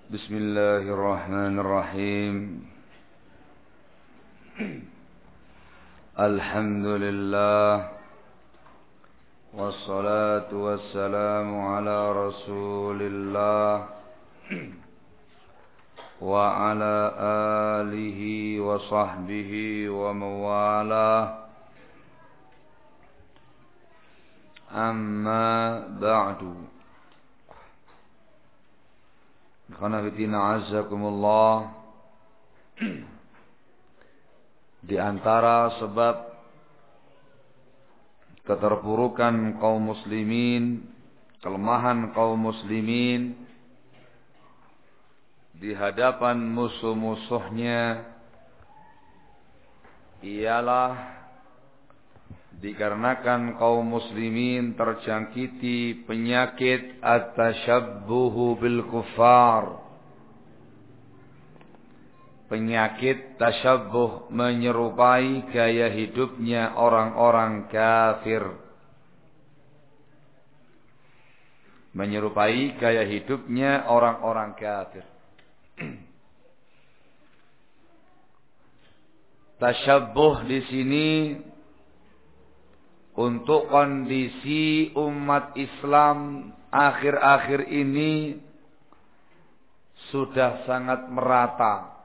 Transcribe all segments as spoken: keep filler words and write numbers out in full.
Bismillahirrahmanirrahim. Alhamdulillah. Wassalatu wassalamu ala Rasulillah wa ala alihi wa sahbihi wa mawalah. Amma ba'du. Karena fitina azakumullah, di antara sebab keterpurukan kaum muslimin, kelemahan kaum muslimin di hadapan musuh-musuhnya ialah dikarenakan kaum muslimin terjangkiti penyakit at-tashabbuhu bil kuffar. Penyakit tasyabbuh, menyerupai gaya hidupnya orang-orang kafir. Menyerupai gaya hidupnya orang-orang kafir. Tasyabbuh di sini untuk kondisi umat Islam akhir-akhir ini sudah sangat merata,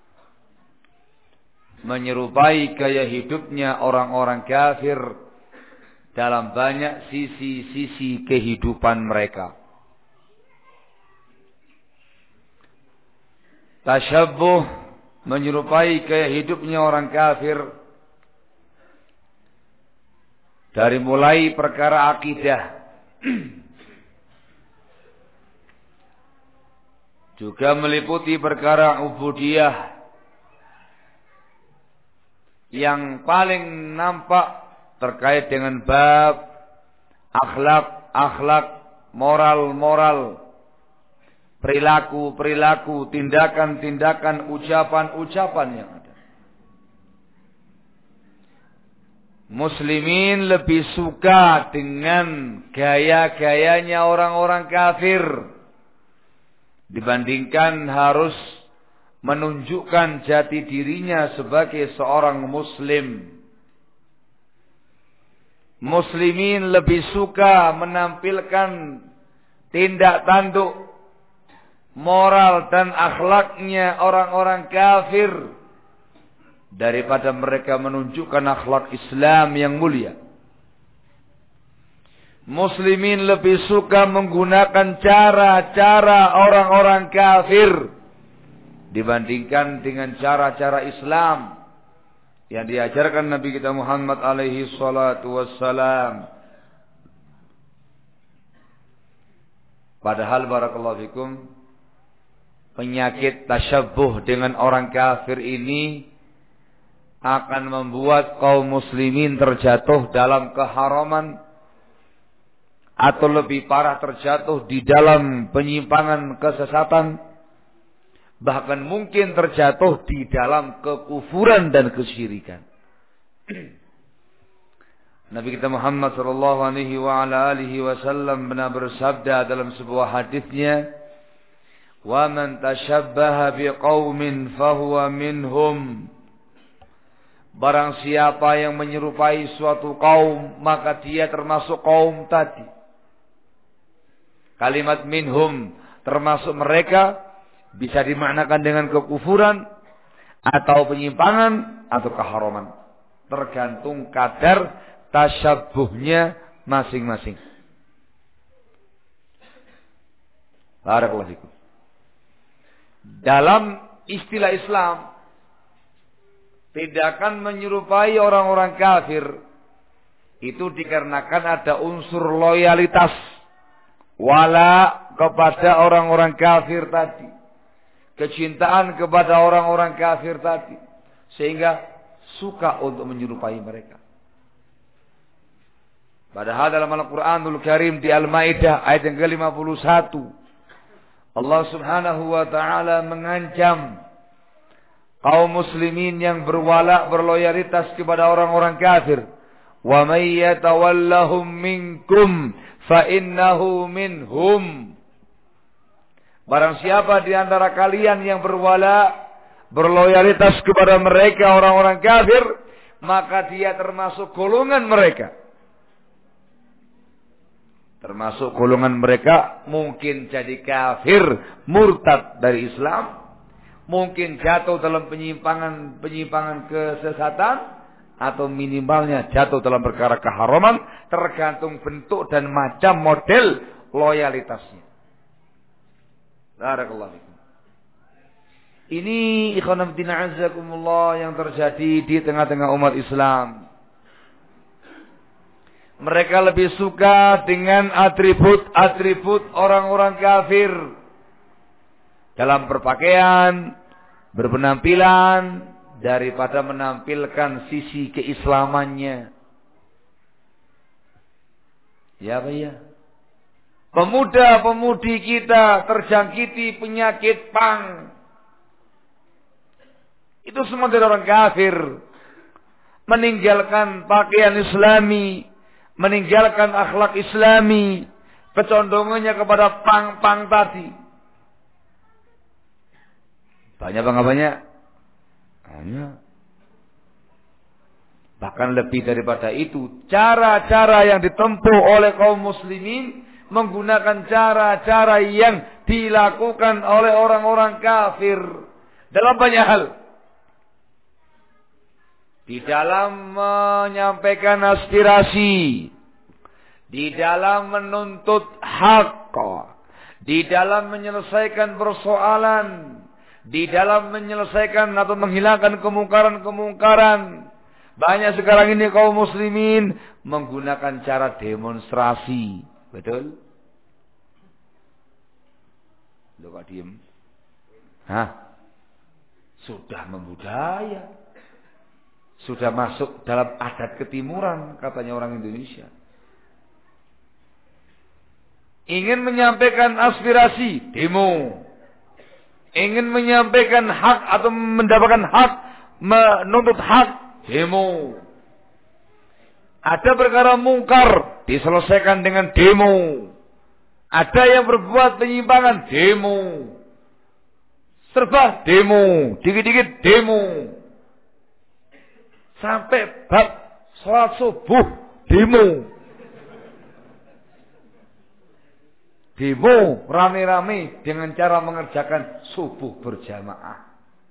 menyerupai gaya hidupnya orang-orang kafir dalam banyak sisi-sisi kehidupan mereka. Tasyabbuh menyerupai gaya hidupnya orang kafir dari mulai perkara akidah, juga meliputi perkara ubudiyah. Yang paling nampak terkait dengan bab akhlak-akhlak, moral-moral, perilaku-perilaku, tindakan-tindakan, ucapan-ucapan yang ada. Muslimin lebih suka dengan gaya-gayanya orang-orang kafir dibandingkan harus menunjukkan jati dirinya sebagai seorang muslim. Muslimin lebih suka menampilkan tindak tanduk, moral dan akhlaknya orang-orang kafir daripada mereka menunjukkan akhlak Islam yang mulia. Muslimin lebih suka menggunakan cara-cara orang-orang kafir dibandingkan dengan cara-cara Islam yang diajarkan Nabi kita Muhammad alaihi salatu wassalam. Padahal barakallahu fikum, penyakit tasyabbuh dengan orang kafir ini akan membuat kaum muslimin terjatuh dalam keharaman, atau lebih parah terjatuh di dalam penyimpangan kesesatan, bahkan mungkin terjatuh di dalam kekufuran dan kesyirikan. Nabi kita Muhammad sallallahu alaihi wa ala alihi wasallam pernah bersabda dalam sebuah hadisnya, "Wa man tashabbaha biqaumin fahuwa minhum." Barang siapa yang menyerupai suatu kaum, maka dia termasuk kaum tadi. Kalimat minhum termasuk mereka bisa dimaknakan dengan kekufuran atau penyimpangan atau keharaman, tergantung kadar tasyabbuhnya masing-masing. Barakallahu fikum. Dalam istilah Islam, tindakan menyerupai orang-orang kafir itu dikarenakan ada unsur loyalitas, wala kepada orang-orang kafir tadi, kecintaan kepada orang-orang kafir tadi, sehingga suka untuk menyerupai mereka. Padahal dalam Al-Quranul Karim di Al-Maidah ayat yang ke lima puluh satu, Allah subhanahu wa ta'ala mengancam kaum muslimin yang berwala berloyalitas kepada orang-orang kafir. Wa may yatawallahum minkum fa innahu minhum. Barang siapa di antara kalian yang berwala, berloyalitas kepada mereka orang-orang kafir, maka dia termasuk golongan mereka. Termasuk golongan mereka mungkin jadi kafir, murtad dari Islam, mungkin jatuh dalam penyimpangan-penyimpangan kesesatan, atau minimalnya jatuh dalam perkara keharaman, tergantung bentuk dan macam model loyalitasnya. Barakallahu fikum. Ini ikhwan fillah azakumullah yang terjadi di tengah-tengah umat Islam. Mereka lebih suka dengan atribut-atribut orang-orang kafir dalam berpakaian, berpenampilan, daripada menampilkan sisi keislamannya. Ya, Pak ya. Pemuda-pemudi kita terjangkiti penyakit pang. Itu semua dari orang kafir. Meninggalkan pakaian Islami, meninggalkan akhlak Islami, kecondongannya kepada pang-pang tadi. Banyak apa enggak banyak? Banyak. Bahkan lebih daripada itu, cara-cara yang ditempuh oleh kaum muslimin menggunakan cara-cara yang dilakukan oleh orang-orang kafir dalam banyak hal. Di dalam menyampaikan aspirasi, di dalam menuntut hak, di dalam menyelesaikan persoalan, di dalam menyelesaikan atau menghilangkan kemungkaran-kemungkaran. Banyak sekarang ini kaum muslimin menggunakan cara demonstrasi. Betul? Lu kok diem? Hah? Sudah membudaya. Sudah masuk dalam adat ketimuran, katanya orang Indonesia. Ingin menyampaikan aspirasi, demo. Ingin menyampaikan hak atau mendapatkan hak, menuntut hak, demo. Ada perkara mungkar, diselesaikan dengan demo. Ada yang berbuat penyimpangan, demo. Serba demo, dikit-dikit demo. Sampai bab sholat subuh, demo. Demo rame-rame dengan cara mengerjakan subuh berjamaah.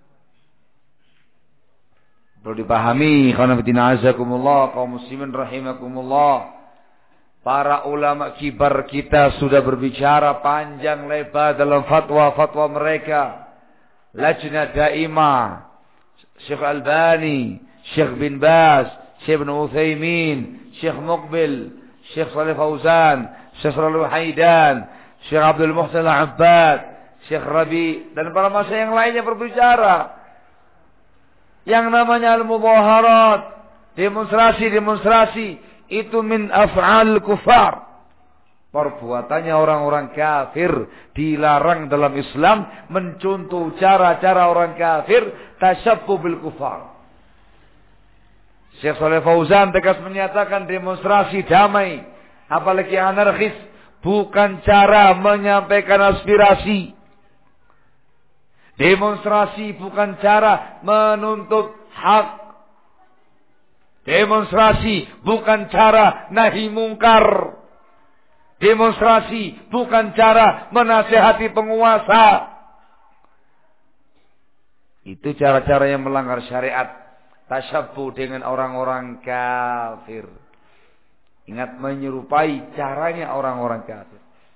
Perlu dipahami, khonafidina azakumullah, kaum muslimin rahimakumullah. Para ulama kibar kita sudah berbicara panjang lebar dalam fatwa-fatwa mereka. Lajnah Daimah, Syekh Albani, Syekh bin Baz, Syekh bin Utsaimin, Syekh Muqbil, Syekh Shalih Fauzan, Syekh Shalih Haidan, Syekh Abdul Muhsin Al-Abbad, Syekh Rabi, dan para masyayikh yang lainnya berbicara. Yang namanya al-mudaharat, demonstrasi-demonstrasi, itu min af'al kufar. Perbuatannya orang-orang kafir, dilarang dalam Islam, mencontoh cara-cara orang kafir, tasyabbuh bil kufar. Syekh Shalih Fauzan tegas menyatakan demonstrasi damai, apalagi anarkis, bukan cara menyampaikan aspirasi. Demonstrasi bukan cara menuntut hak. Demonstrasi bukan cara nahi mungkar. Demonstrasi bukan cara menasihati penguasa. Itu cara-cara yang melanggar syariat. Tasyabbuh dengan orang-orang kafir. Ingat, menyerupai caranya orang-orang kafir.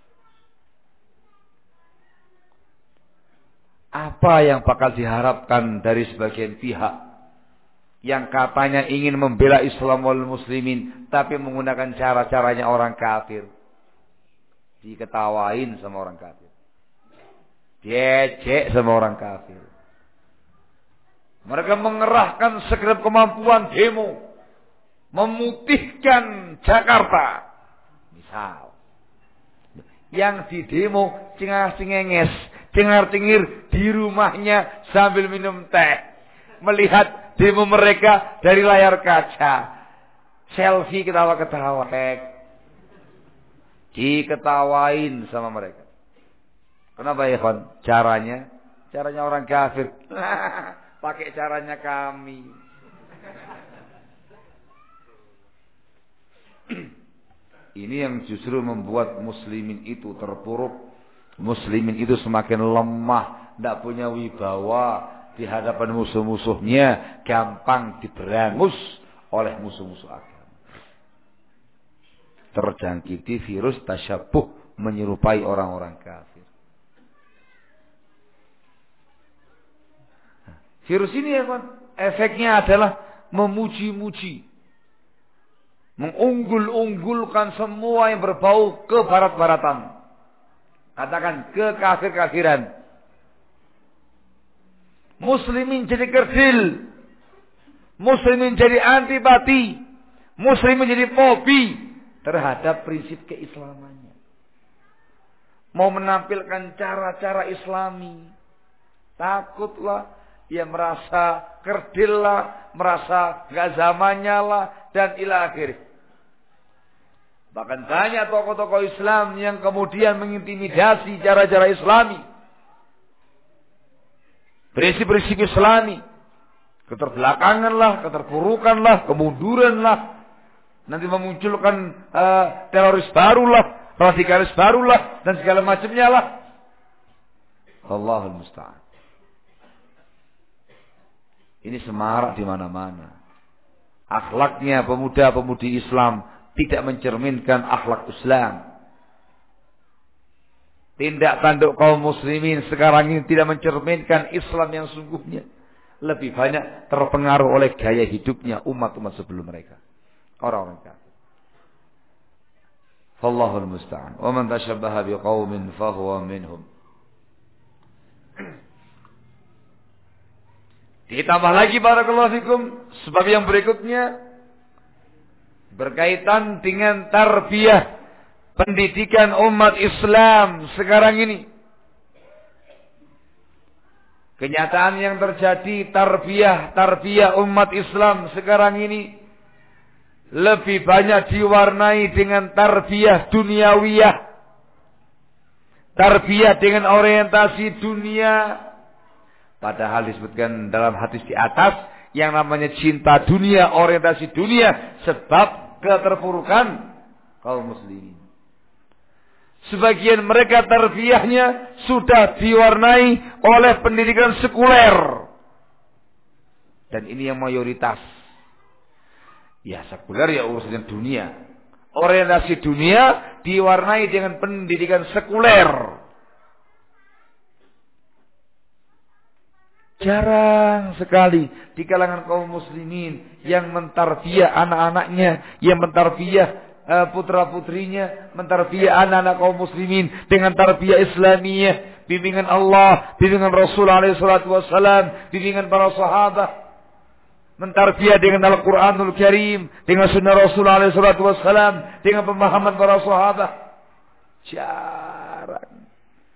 Apa yang bakal diharapkan dari sebagian pihak yang katanya ingin membela Islam wal muslimin, tapi menggunakan cara-caranya orang kafir? Diketawain sama orang kafir, diejek sama orang kafir. Mereka mengerahkan segenap kemampuan demo, memutihkan Jakarta. Misal, yang di demo cengar-cengenges, cengar-cengir di rumahnya sambil minum teh, melihat demo mereka dari layar kaca, selfie ketawa-ketawa, diketawain sama mereka. Kenapa ya, Kon? Caranya? Caranya orang kafir. Pakai caranya kami. Ini yang justru membuat muslimin itu terpuruk. Muslimin itu semakin lemah, tidak punya wibawa di hadapan musuh-musuhnya, gampang diberangus oleh musuh-musuh agama. Terjangkiti virus tasyabuh, menyerupai orang-orang kafir. Virus ini ya kan, efeknya adalah memuji-muji, mengunggul-unggulkan semua yang berbau ke barat-baratan. Katakan ke kafir-kafiran. Muslimin jadi kerdil, muslimin jadi antipati, muslimin jadi fobi terhadap prinsip keislamannya. Mau menampilkan cara-cara islami, takutlah, ia merasa kerdil lah, merasa gak zamannya lah, dan ila akhir. Bahkan banyak tokoh-tokoh Islam yang kemudian mengintimidasi cara-cara islami, prinsip-prinsip islami. Keterbelakangan lah, keterpurukan lah, kemunduran lah. Nanti memunculkan uh, teroris baru lah, radikalis baru lah, dan segala macamnya lah. Allahul musta'an. Ini semarak di mana-mana. Akhlaknya pemuda-pemudi Islam tidak mencerminkan akhlak Islam. Tindak tanduk kaum muslimin sekarang ini tidak mencerminkan Islam yang sungguhnya. Lebih banyak terpengaruh oleh gaya hidupnya umat-umat sebelum mereka, orang-orang kafir. Wallahul musta'an. Wa man tashabbaha biqaumin fahuwa minhum. Ditambah lagi barakallahu fikum sebab yang berikutnya berkaitan dengan tarbiyah pendidikan umat Islam sekarang ini. Kenyataan yang terjadi, tarbiyah tarbiyah umat Islam sekarang ini lebih banyak diwarnai dengan tarbiyah duniawiyah, tarbiyah dengan orientasi dunia. Padahal disebutkan dalam hadis di atas yang namanya cinta dunia, orientasi dunia, sebab keterpurukan kaum muslimin. Sebagian mereka tarbiyahnya sudah diwarnai oleh pendidikan sekuler. Dan ini yang mayoritas. Ya sekuler ya urusan dunia. Orientasi dunia diwarnai dengan pendidikan sekuler. Jarang sekali di kalangan kaum muslimin yang mentarbiyah anak-anaknya, yang mentarbiyah uh, putra-putrinya, mentarbiyah anak-anak kaum muslimin dengan tarbiyah Islamiyah, bimbingan Allah, bimbingan Rasul alaihi salatu wassalam, bimbingan para sahabat, mentarbiyah dengan Al-Quranul Karim, dengan sunnah Rasul alaihi salatu wassalam, dengan pemahaman para sahabat. Jarang.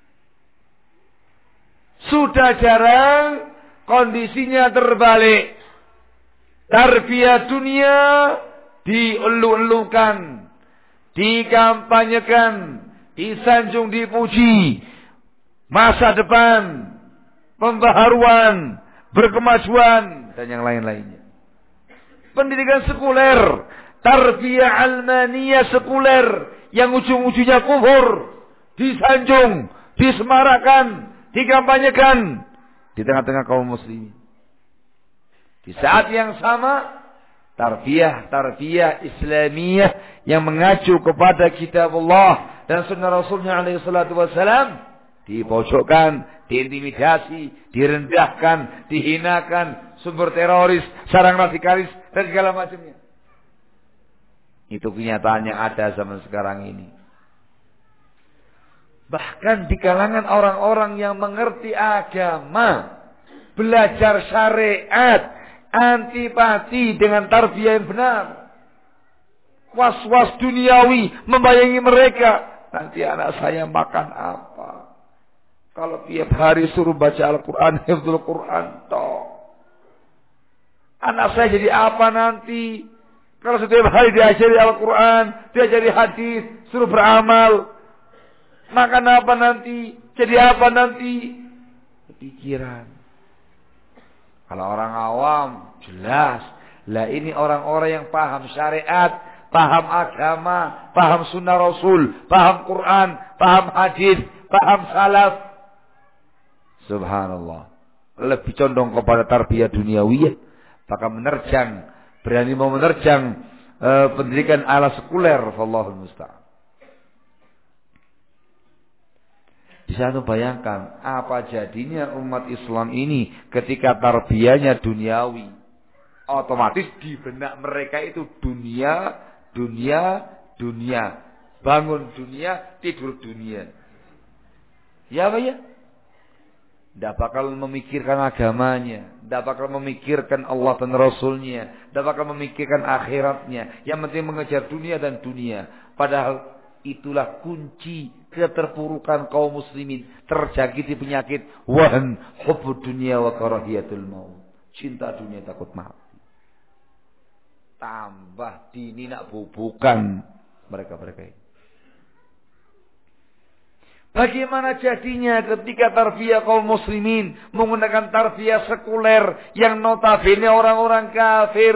Sudah jarang, kondisinya terbalik. Tarbiyah dunia dielu-elukan, dikampanyekan, disanjung, dipuji. Masa depan, pembaharuan, berkemajuan, dan yang lain-lainnya. Pendidikan sekuler, tarbiyah almaniyah sekuler, yang ujung-ujungnya kufur, disanjung, disemarakan, dikampanyekan di tengah-tengah kaum muslimin. Di saat yang sama, tarbiyah-tarbiyah Islamiyah yang mengacu kepada kitab Allah dan sunnah Rasulnya alaihi salatu wassalam dipojokkan, diintimidasi, direndahkan, dihinakan, sumber teroris, sarang radikalis, dan segala macamnya. Itu kenyataan yang ada zaman sekarang ini. Bahkan di kalangan orang-orang yang mengerti agama, belajar syariat, antipati dengan tarbiyah yang benar. Was-was duniawi membayangi mereka. Nanti anak saya makan apa? Kalau tiap hari suruh baca Al-Quran, hifdzul Quran, toh. Anak saya jadi apa nanti? Kalau setiap hari diajari Al-Quran, diajari hadis, suruh beramal. Makan apa nanti? Jadi apa nanti? Pikiran. Kalau orang awam, jelas. Lah ini orang-orang yang paham syariat, paham agama, paham sunnah Rasul, paham Quran, paham hadis, paham salaf. Subhanallah. Lebih condong kepada tarbiyah duniawiyah. Maka menerjang, berani mau menerjang uh, pendidikan ala sekuler. Wallahul musta'an. Bisa anda bayangkan apa jadinya umat Islam ini ketika tarbiyahnya duniawi. Otomatis di benak mereka itu dunia, dunia, dunia. Bangun dunia, tidur dunia. Ya apa ya? Tidak bakal memikirkan agamanya. Tidak bakal memikirkan Allah dan Rasulnya. Tidak bakal memikirkan akhiratnya. Yang penting mengejar dunia dan dunia. Padahal itulah kunci keterpurukan kaum muslimin. Terjangkiti penyakit. Wahan hubbud dunia wa karahiyatul maut. Cinta dunia takut mati. Tambah dini nak bubukan mereka-mereka ini. Bagaimana jadinya ketika tarbiyah kaum muslimin menggunakan tarbiyah sekuler yang notabene orang-orang kafir.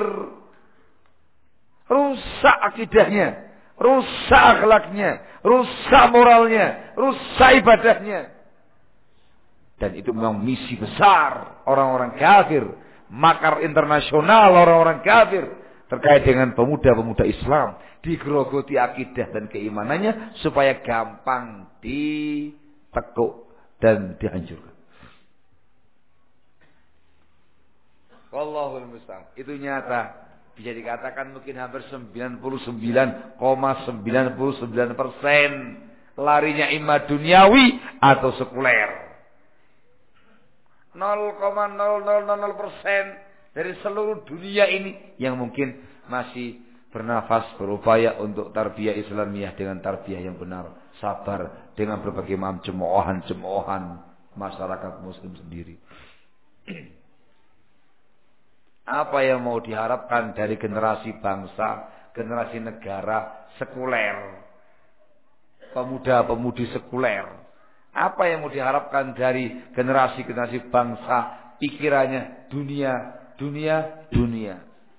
Rusak akidahnya, rusak akhlaknya, rusak moralnya, rusak ibadahnya. Dan itu memang misi besar orang-orang kafir, makar internasional orang-orang kafir terkait dengan pemuda-pemuda Islam, digerogoti akidah dan keimanannya supaya gampang ditekuk dan dihancurkan. Wallahul musta'an. Itu nyata. Bisa dikatakan mungkin hampir sembilan puluh sembilan koma sembilan sembilan persen larinya imma duniawi atau sekuler. nol koma nol nol nol persen dari seluruh dunia ini yang mungkin masih bernafas, berupaya untuk tarbiyah Islamiyah dengan tarbiyah yang benar, sabar dengan berbagai macam cemoohan-cemoohan masyarakat muslim sendiri. Apa yang mau diharapkan dari generasi bangsa, generasi negara sekuler, pemuda-pemudi sekuler? Apa yang mau diharapkan dari generasi-generasi bangsa, pikirannya dunia, dunia, dunia?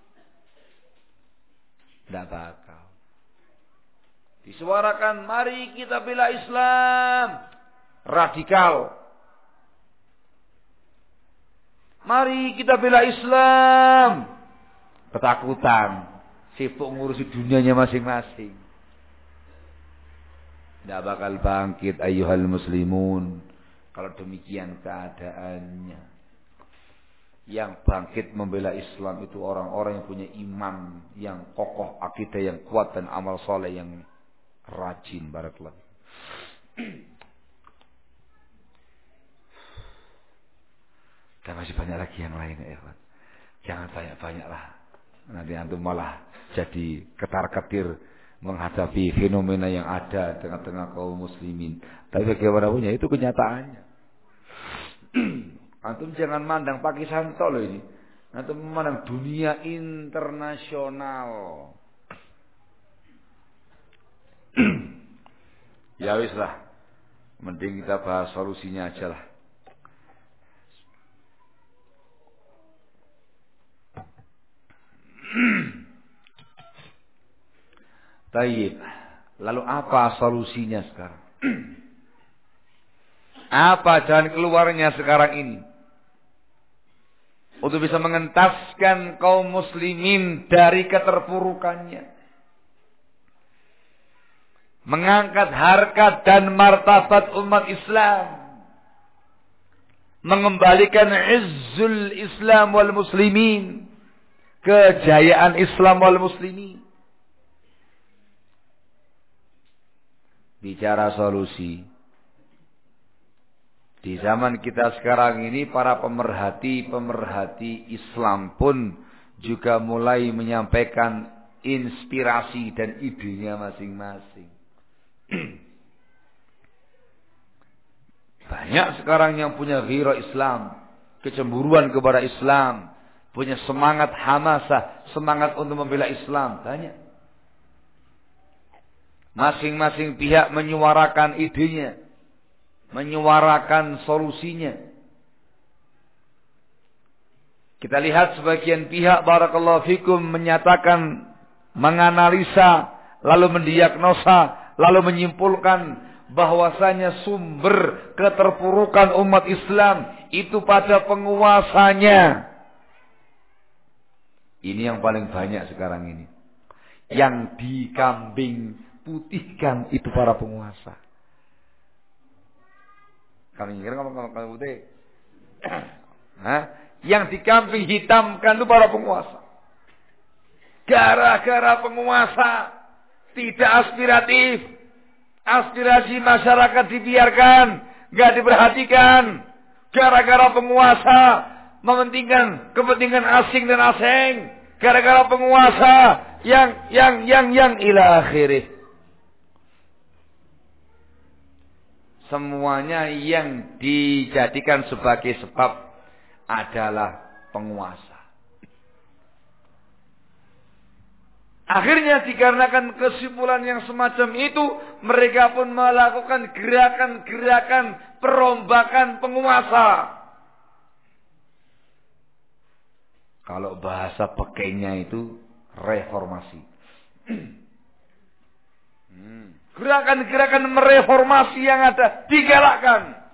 Tidak bakal. Disuarakan, mari kita bela Islam. Radikal. Mari kita bela Islam. Ketakutan. Sibuk ngurusi dunianya masing-masing. Tidak bakal bangkit ayyuhal muslimun. Kalau demikian keadaannya. Yang bangkit membela Islam itu orang-orang yang punya iman yang kokoh, akidah yang kuat dan amal soleh yang rajin. Barakallahu. Dan masih banyak lagi yang lain ya, Pak. Jangan banyak-banyak lah. Nanti antum malah jadi ketar-ketir menghadapi fenomena yang ada tengah-tengah kaum muslimin. Tapi bagaimanapun ya itu kenyataannya. Antum jangan mandang Pakistan loh ini. Antum memandang dunia internasional. Ya wis lah. Mending kita bahas solusinya aja lah. Baik. Lalu apa solusinya sekarang? Apa jalan keluarnya sekarang ini? Untuk bisa mengentaskan kaum muslimin dari keterpurukannya. Mengangkat harkat dan martabat umat Islam. Mengembalikan izzul Islam wal muslimin. Kejayaan Islam wal muslimin. Bicara solusi. Di zaman kita sekarang ini para pemerhati-pemerhati Islam pun juga mulai menyampaikan inspirasi dan idenya masing-masing. Banyak sekarang yang punya ghirah Islam, kecemburuan kepada Islam, punya semangat hamasah, semangat untuk membela Islam, banyak. Masing-masing pihak menyuarakan idenya, menyuarakan solusinya. Kita lihat sebagian pihak barakallahu fikum menyatakan, menganalisa, lalu mendiagnosa, lalu menyimpulkan bahwasanya sumber keterpurukan umat Islam itu pada penguasanya. Ini yang paling banyak sekarang ini. Yang dikambing putihkan itu para penguasa. Kambing kira ngomong kambing putih. Hah? Yang dikambing hitamkan itu para penguasa. Gara-gara penguasa tidak aspiratif, aspirasi masyarakat dibiarkan, nggak diperhatikan. Gara-gara penguasa mementingkan kepentingan asing dan asing. Gara-gara penguasa yang yang yang yang ila akhirih. Semuanya yang dijadikan sebagai sebab adalah penguasa. Akhirnya dikarenakan kesimpulan yang semacam itu, mereka pun melakukan gerakan-gerakan perombakan penguasa. Kalau bahasa pakainya itu reformasi. hmm. Gerakan-gerakan mereformasi yang ada digalakkan.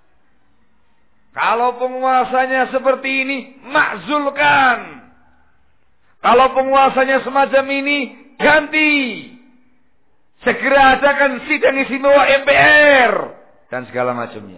Kalau penguasanya seperti ini, makzulkan. Kalau penguasanya semacam ini, ganti. Segera adakan sidang istimewa M P R. Dan segala macamnya.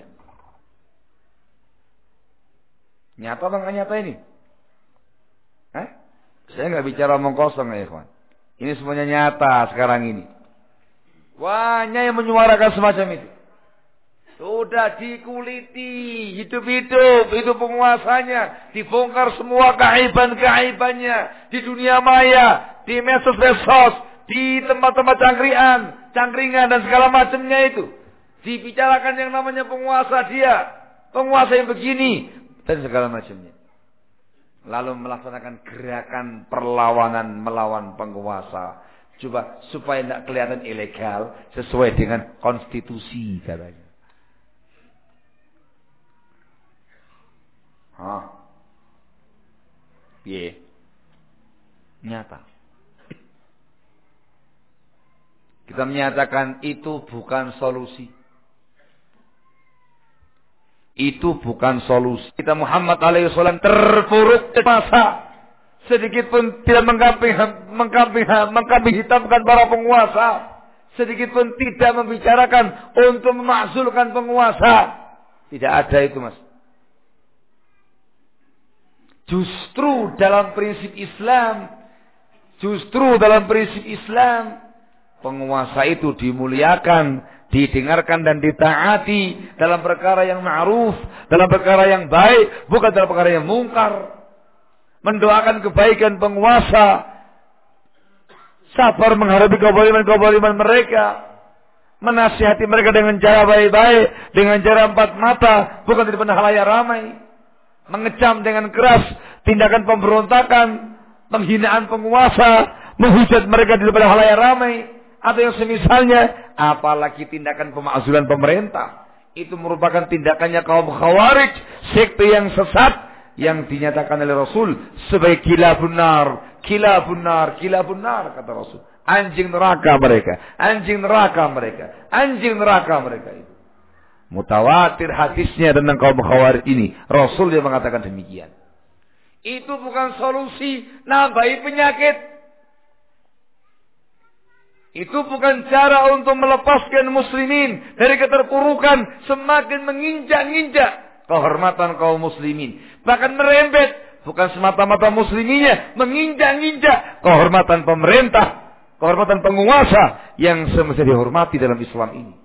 Nyata atau nggak nyata ini? Hah? Saya nggak bicara omong kosong ya ikhwan. Ini semuanya nyata sekarang ini. Banyak yang menyuarakan semacam itu. Sudah dikuliti hidup-hidup itu penguasanya, dibongkar semua keaiban-keaibannya di dunia maya, di medsos-medsos, di tempat-tempat cangkringan, cangkringan dan segala macamnya itu. Dibicarakan yang namanya penguasa dia, penguasa yang begini dan segala macamnya. Lalu melaksanakan gerakan perlawanan melawan penguasa. Coba supaya tidak kelihatan ilegal sesuai dengan konstitusi katanya. Hah? Piye? Nyata. Kita menyatakan itu bukan solusi. Itu bukan solusi. Kita Muhammad alaihi wasallam terpuruk masa sedikit pun tidak mengkambing mengkambing mengkambing hitamkan para penguasa. Sedikit pun tidak membicarakan untuk memakzulkan penguasa. Tidak ada itu, Mas. Justru dalam prinsip Islam, justru dalam prinsip Islam, penguasa itu dimuliakan, didengarkan dan ditaati dalam perkara yang ma'ruf, dalam perkara yang baik, bukan dalam perkara yang mungkar. Mendoakan kebaikan penguasa, sabar menghadapi kezaliman-kezaliman mereka, menasihati mereka dengan cara baik-baik, dengan cara empat mata, bukan di depan halayak ramai. Mengecam dengan keras tindakan pemberontakan, penghinaan penguasa, menghujat mereka di depan halayak ramai, atau yang semisalnya, apalagi tindakan pemakzulan pemerintah. Itu merupakan tindakannya kaum Khawarij, sekte yang sesat, yang dinyatakan oleh Rasul sebagai kilabun nar, kilabun nar, kilabun nar, kata Rasul. Anjing neraka mereka, anjing neraka mereka, anjing neraka mereka itu. Mutawatir hadisnya tentang kaum Khawarij ini. Rasul yang mengatakan demikian. Itu bukan solusi nambahi penyakit. Itu bukan cara untuk melepaskan muslimin dari keterpurukan, semakin menginjak-injak kehormatan kaum muslimin. Bahkan merembet, bukan semata-mata musliminnya, menginjak-injak kehormatan pemerintah, kehormatan penguasa yang semestinya dihormati dalam Islam ini.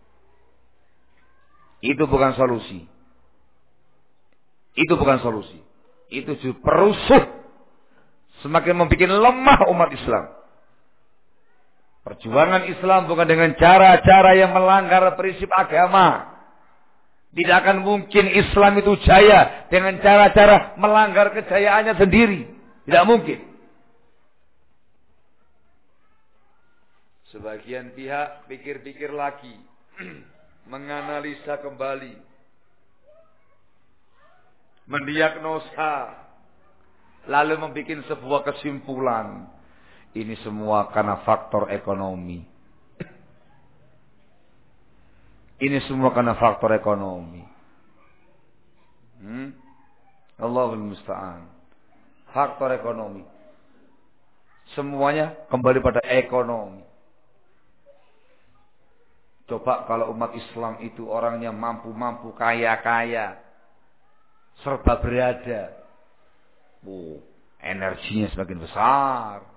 Itu bukan solusi. Itu bukan solusi. Itu justru perusuh. Semakin membuat lemah umat Islam. Perjuangan Islam bukan dengan cara-cara yang melanggar prinsip agama. Tidak akan mungkin Islam itu jaya dengan cara-cara melanggar kejayaannya sendiri. Tidak mungkin. Sebagian pihak pikir-pikir lagi, menganalisa kembali, mendiagnosa, lalu membuat sebuah kesimpulan. Ini semua karena faktor ekonomi. Ini semua karena faktor ekonomi. Hmm? Allahul musta'an. Faktor ekonomi. Semuanya kembali pada ekonomi. Coba kalau umat Islam itu orangnya mampu-mampu, kaya-kaya, serba berada. Oh, energinya semakin besar.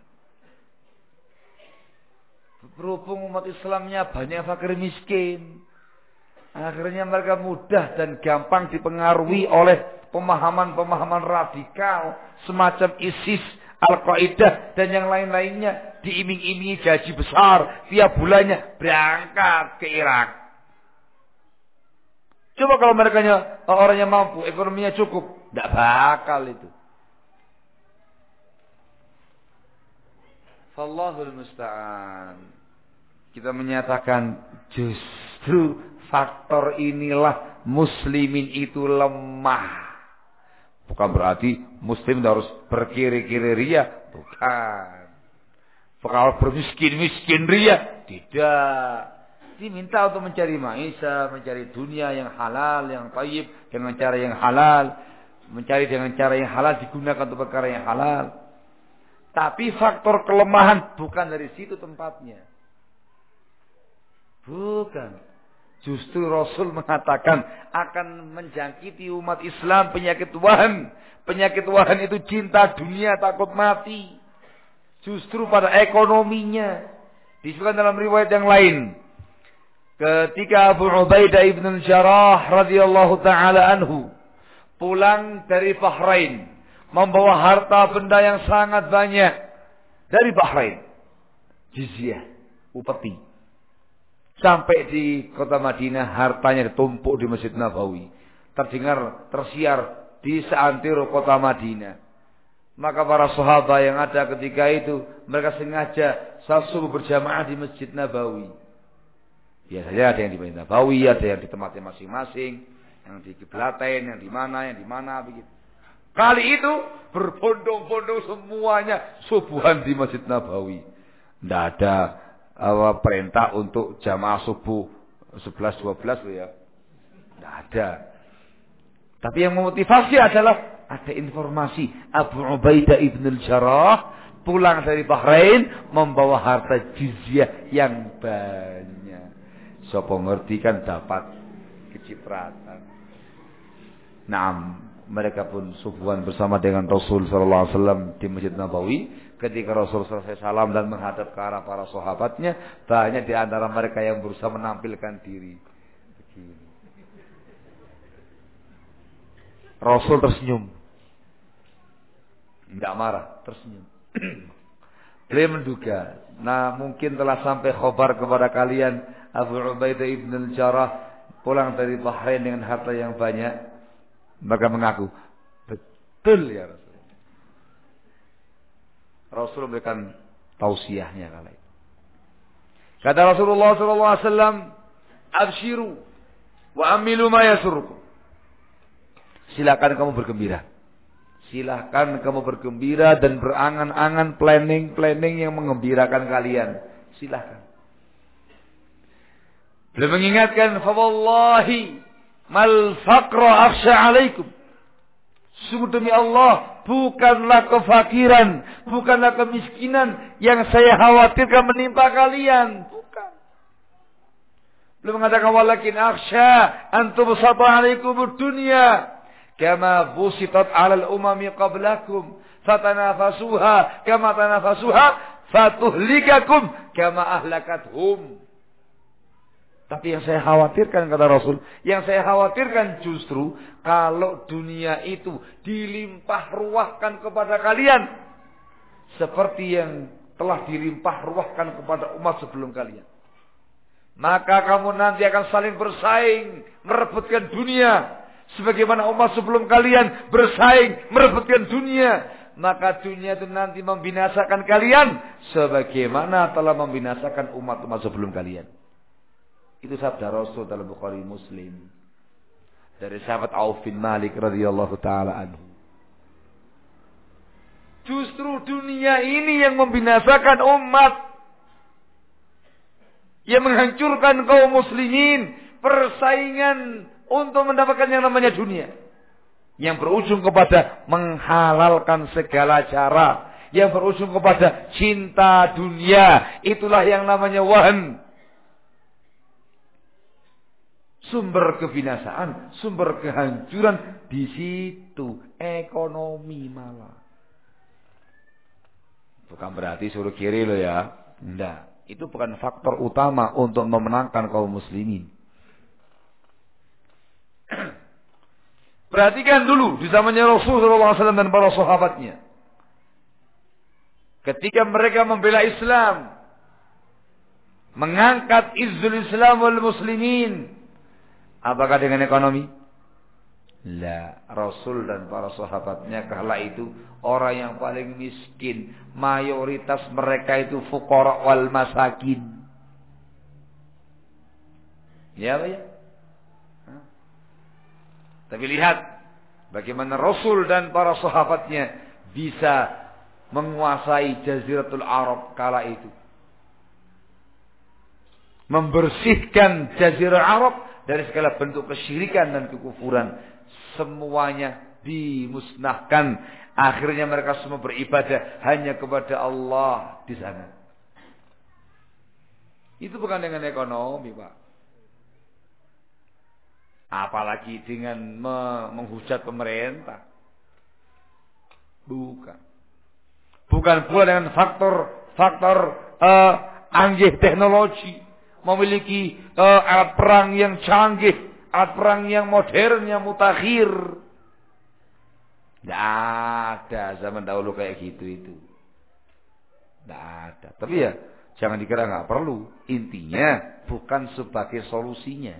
Berhubung umat Islamnya banyak fakir miskin, akhirnya mereka mudah dan gampang dipengaruhi oleh pemahaman-pemahaman radikal semacam ISIS, Al-Qaeda dan yang lain-lainnya. Diiming-imingi gaji besar tiap bulannya, berangkat ke Irak. Coba kalau mereka orangnya mampu, ekonominya cukup, tidak bakal itu. Fallahul musta'an. Kita menyatakan justru faktor inilah muslimin itu lemah. Bukan berarti muslim harus berkiri-kiri ria, bukan. Kalau bermiskin-miskin ria, tidak. Diminta untuk mencari maisha, mencari dunia yang halal, yang thayyib, dengan cara yang halal, mencari dengan cara yang halal, digunakan untuk perkara yang halal. Tapi faktor kelemahan bukan dari situ tempatnya. Bukan. Justru Rasul mengatakan akan menjangkiti umat Islam penyakit wahan. Penyakit wahan itu cinta dunia, takut mati. Justru pada ekonominya. Disebutkan dalam riwayat yang lain. Ketika Abu Ubaidah ibn al-Jarrah radhiyallahu ta'ala anhu pulang dari Bahrain, membawa harta benda yang sangat banyak dari Bahrain, jizyah, upeti. Sampai di kota Madinah, hartanya ditumpuk di Masjid Nabawi. Terdengar, tersiar di seantero kota Madinah. Maka para sahabat yang ada ketika itu, mereka sengaja salat subuh berjamaah di Masjid Nabawi. Biasanya ada yang di Masjid Nabawi, ada yang di tempatnya masing-masing, yang di Kiblatain, yang di mana, yang di mana begitu. Kali itu berbondong-bondong semuanya subuhan di Masjid Nabawi. Tidak ada uh, perintah untuk jamaah subuh sebelas dua belas ya. Tidak ada. Tapi yang memotivasi adalah ada informasi Abu Ubaidah ibn al-Jarrah pulang dari Bahrain membawa harta jizyah yang banyak. Siapa ngerti kan dapat kecipratan. Naam, mereka pun subuhan bersama dengan Rasul sallallahu alaihi wasallam di Masjid Nabawi. Ketika Rasul selesai salam dan menghadap ke arah para sahabatnya, banyak di antara mereka yang berusaha menampilkan diri. Begini. Rasul tersenyum. Enggak marah, tersenyum. Beliau menduga, nah mungkin telah sampai khabar kepada kalian Abu Ubaidah ibn al-Jarrah pulang dari Bahrain dengan harta yang banyak. Maka mengaku, betul ya Rasul. Rasul memberikan tausiahnya kala itu. Kata Rasulullah sallallahu alaihi wasallam, "Abshiru wa amilu ma yasurrukum." Silakan kamu bergembira. Silahkan kamu bergembira dan berangan-angan planning-planning yang mengembirakan kalian. Silahkan. Beliau mengingatkan, "Fawallahi mal faqra akhsha alaikum." Sungguh demi Allah, bukanlah kefakiran, bukanlah kemiskinan yang saya khawatirkan menimpa kalian. Bukan. Beliau mengatakan, "Walakin akhsha an tubsata alaikumud dunya kama busitat 'alal umami qablakum fatanafasuha kama tanafasuha fatuhlikakum kama ahlakathum." Tapi yang saya khawatirkan, kata Rasul, yang saya khawatirkan justru kalau dunia itu dilimpah ruahkan kepada kalian seperti yang telah dilimpah ruahkan kepada umat sebelum kalian. Maka kamu nanti akan saling bersaing merebutkan dunia sebagaimana umat sebelum kalian bersaing merebutkan dunia. maka dunia itu nanti membinasakan kalian sebagaimana telah membinasakan umat-umat sebelum kalian. Itu sabda Rasul dalam Bukhari Muslim dari sahabat Auf bin Malik radhiyallahu taala anhu. Justru dunia ini yang membinasakan umat, yang menghancurkan kaum muslimin, persaingan untuk mendapatkan yang namanya dunia, yang berujung kepada menghalalkan segala cara, yang berujung kepada cinta dunia. Itulah yang namanya wahan. Sumber kebinasaan, sumber kehancuran di situ, ekonomi malah. Bukan berarti suruh kiri loh ya. Enggak, itu bukan faktor utama untuk memenangkan kaum muslimin. Perhatikan dulu di zamannya Rasulullah shallallahu alaihi wasallam dan para sahabatnya. Ketika mereka membela Islam, mengangkat izzul Islam wal muslimin, apakah dengan ekonomi? La, Rasul dan para sahabatnya kala itu orang yang paling miskin, mayoritas mereka itu fuqara wal masakin. Ya, Pak ya? Tapi lihat bagaimana Rasul dan para sahabatnya bisa menguasai Jaziratul Arab kala itu. Membersihkan Jazirah Arab dari segala bentuk kesyirikan dan kekufuran. Semuanya dimusnahkan. Akhirnya mereka semua beribadah hanya kepada Allah di sana. Itu bukan dengan ekonomi, Pak. Apalagi dengan menghujat pemerintah. Bukan. Bukan pula dengan faktor-faktor uh, anggih teknologi. Memiliki uh, alat perang yang canggih. Alat perang yang modern, yang mutakhir. Tidak ada zaman dahulu kayak gitu itu. Tidak ada. Tapi ya, jangan dikira nggak perlu. Intinya bukan sebagai solusinya.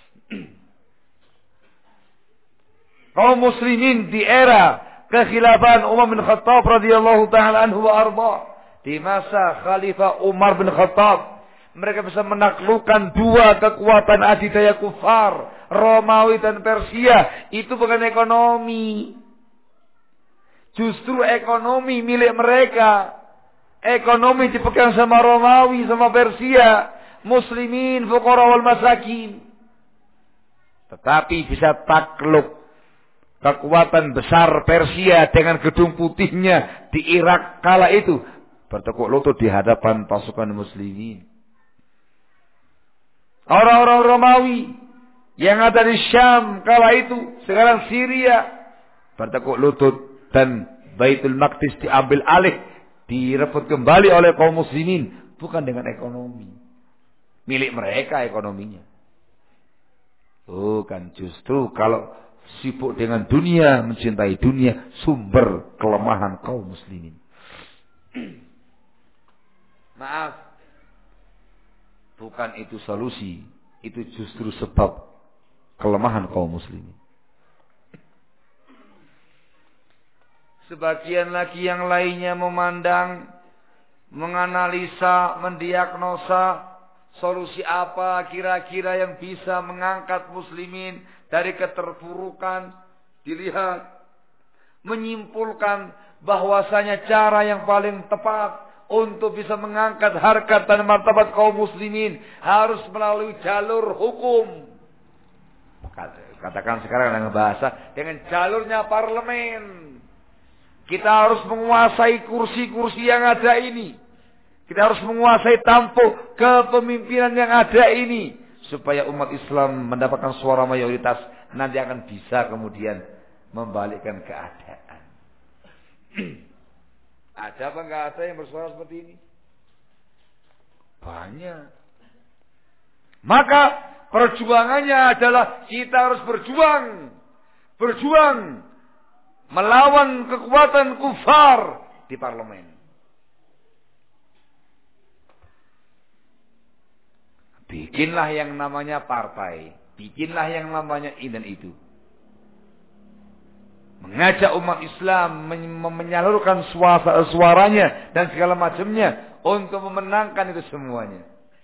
Kaum muslimin di era kekhilafan Umar bin Khattab radhiyallahu taala anhu wa arda, di masa Khalifah Umar bin Khattab, mereka bisa menaklukkan dua kekuatan adidaya kufar, Romawi dan Persia. Itu bukan ekonomi. Justru ekonomi milik mereka. Ekonomi dipegang sama Romawi, sama Persia. Muslimin, fuqara wal masakin. Tetapi bisa takluk kekuatan besar Persia dengan gedung putihnya di Irak kala itu, bertekuk lutut di hadapan pasukan muslimin. Orang-orang Romawi yang ada di Syam kala itu, sekarang Syria, bertekuk lutut dan Baitul Maqdis diambil alih, direbut kembali oleh kaum muslimin. Bukan dengan ekonomi. Milik mereka ekonominya. Bukan, justru kalau sibuk dengan dunia, mencintai dunia, sumber kelemahan kaum muslimin. Maaf, bukan itu solusi, itu justru sebab kelemahan kaum muslimin. Sebagian lagi yang lainnya memandang, menganalisa, mendiagnosa solusi apa kira-kira yang bisa mengangkat muslimin dari keterpurukan. Dilihat, menyimpulkan bahwasanya cara yang paling tepat untuk bisa mengangkat harkat dan martabat kaum muslimin harus melalui jalur hukum. Katakan sekarang dengan bahasa, dengan jalurnya parlemen. Kita harus menguasai kursi-kursi yang ada ini. Kita harus menguasai tampuk kepemimpinan yang ada ini. Supaya umat Islam mendapatkan suara mayoritas. Nanti akan bisa kemudian membalikkan keadaan. Ada apa enggak ada yang bersuara seperti ini? Banyak. Maka perjuangannya adalah kita harus berjuang. Berjuang. Melawan kekuatan kufar di parlemen. Bikinlah yang namanya partai. Bikinlah yang namanya ini dan itu. mengajak umat Islam menyalurkan suara, suaranya dan segala macamnya untuk memenangkan itu semuanya.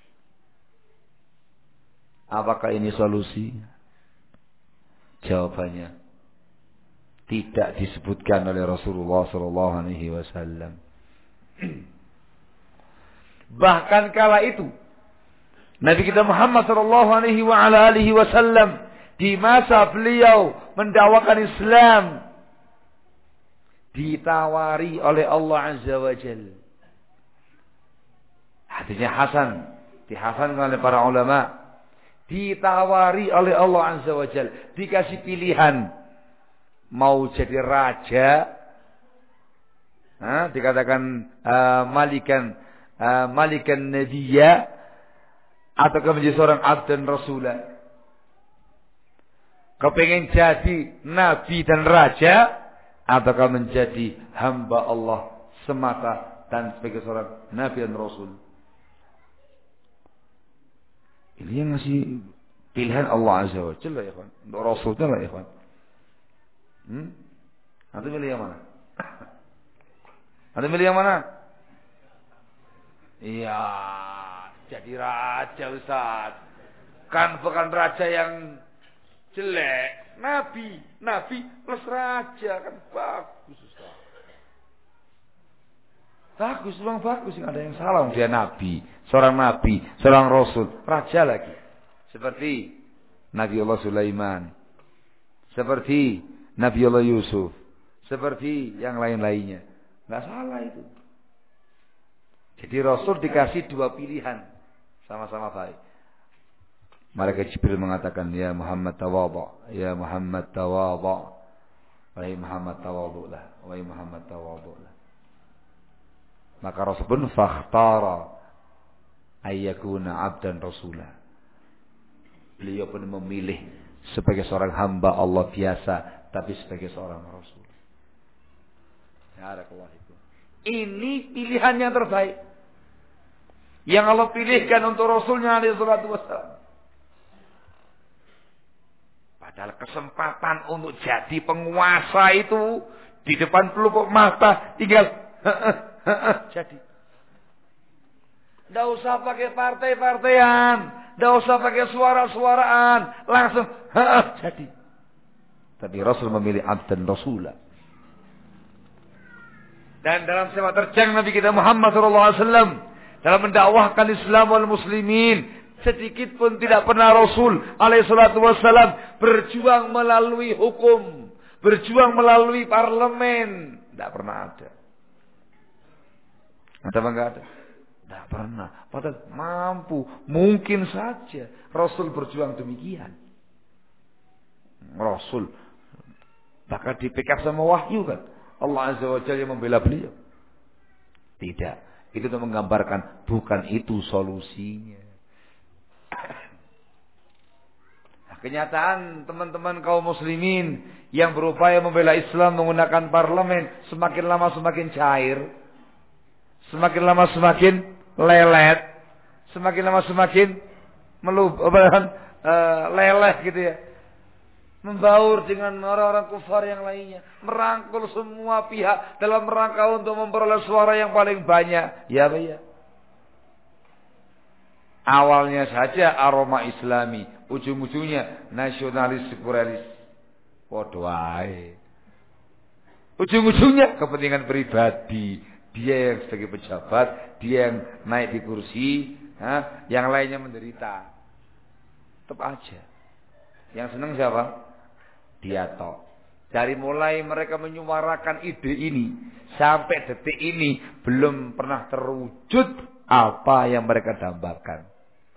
Apakah ini solusi? Jawabannya tidak disebutkan oleh Rasulullah sallallahu alaihi wasallam. Bahkan kala itu Nabi kita Muhammad sallallahu alaihi wa ala alihi wasallam di masa beliau mendakwakan Islam ditawari oleh Allah Azza wa Jalla. Hadisnya Hasan, dihasankan oleh para ulama. Ditawari oleh Allah Azza wa Jalla, dikasih pilihan mau jadi raja, ha, dikatakan uh, malikan uh, malikan nabiyya, ataukah menjadi seorang abd dan rasulah. Kepengen jadi nabi dan raja, ataukah menjadi hamba Allah semata dan sebagai seorang nabi dan rasul. Ini yang ngasih pilihan Allah Azza wa Jalla ya kawan. Untuk Rasulnya lah ya kawan. Hmm? Nanti milih yang mana? Nanti milih yang mana? Iya, jadi raja Ustaz. Kan bukan raja yang jelek. Nabi, Nabi plus raja kan bagus Ustaz. Bagus, memang bagus. Tidak ada yang salah. Dia nabi, seorang nabi, seorang rasul, raja lagi. Seperti Nabi Allah Sulaiman, seperti Nabi Allah Yusuf, seperti yang lain-lainnya. Tidak salah itu. Jadi rasul dikasih dua pilihan, sama-sama baik. Malaikat Jibril mengatakan, ya Muhammad tawadhu, ya Muhammad tawadhu, wahai Muhammad tawadhulah, wahai Muhammad tawadhulah. Maka Rasul pun fakhtara ayyakuna abdan rasulah. Beliau pun memilih sebagai seorang hamba Allah biasa, tapi sebagai seorang rasul. Ini pilihan yang terbaik yang Allah pilihkan untuk Rasulnya alaihi salatu wassalam. Padahal kesempatan untuk jadi penguasa itu di depan pelupuk mata tinggal jadi. Tidak usah pakai partai-partaian, tidak usah pakai suara-suaraan, langsung jadi. Tapi Rasul memilih abd dan rasulah. Dan dalam sepak terjang Nabi kita Muhammad sallallahu alaihi wasallam dalam mendakwahkan Islam wal muslimin, sedikit pun tidak pernah Rasul alaihi salatu wasallam berjuang melalui hukum, berjuang melalui parlemen, tidak pernah ada. Ada apa enggak ada? Tidak pernah. Padahal mampu. Mungkin saja Rasul berjuang demikian. Rasul. Bahkan di pick up sama wahyu kan. Allah Azza wa Jalla yang membela beliau. Tidak. Itu untuk menggambarkan. Bukan itu solusinya. Nah, kenyataan teman-teman kaum muslimin yang berupaya membela Islam menggunakan parlemen semakin lama semakin cair. Semakin lama semakin lelet, semakin lama semakin melub, uh, leleh gitu ya, membaur dengan orang-orang kufar yang lainnya, merangkul semua pihak dalam rangka untuk memperoleh suara yang paling banyak. Ya, ya. Awalnya saja aroma Islami, ujung-ujungnya nasionalis sekularis, waduh, ujung-ujungnya kepentingan pribadi. Dia yang sebagai pejabat, dia yang naik di kursi, ha? Yang lainnya menderita. Tetap aja. Yang senang siapa? Dia toh. Dari mulai mereka menyuarakan ide ini, sampai detik ini belum pernah terwujud apa yang mereka dambakan.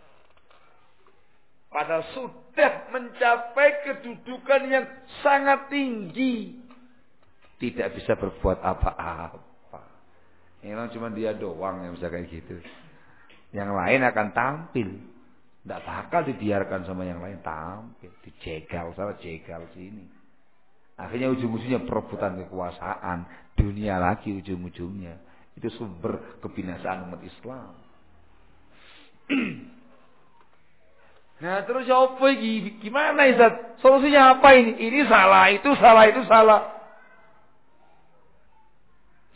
Padahal sudah mencapai kedudukan yang sangat tinggi, tidak bisa berbuat apa-apa. Memang cuma dia doang yang bisa kayak gitu. Yang lain akan tampil. Tidak bakal dibiarkan sama yang lain tampil. Dijegal sama jegal sini. Akhirnya ujung-ujungnya perebutan kekuasaan. Dunia lagi ujung-ujungnya. Itu sumber kebinasaan umat Islam. Nah terus apa ini? Gimana Ustaz? Solusinya apa ini? Ini salah, itu salah, itu salah.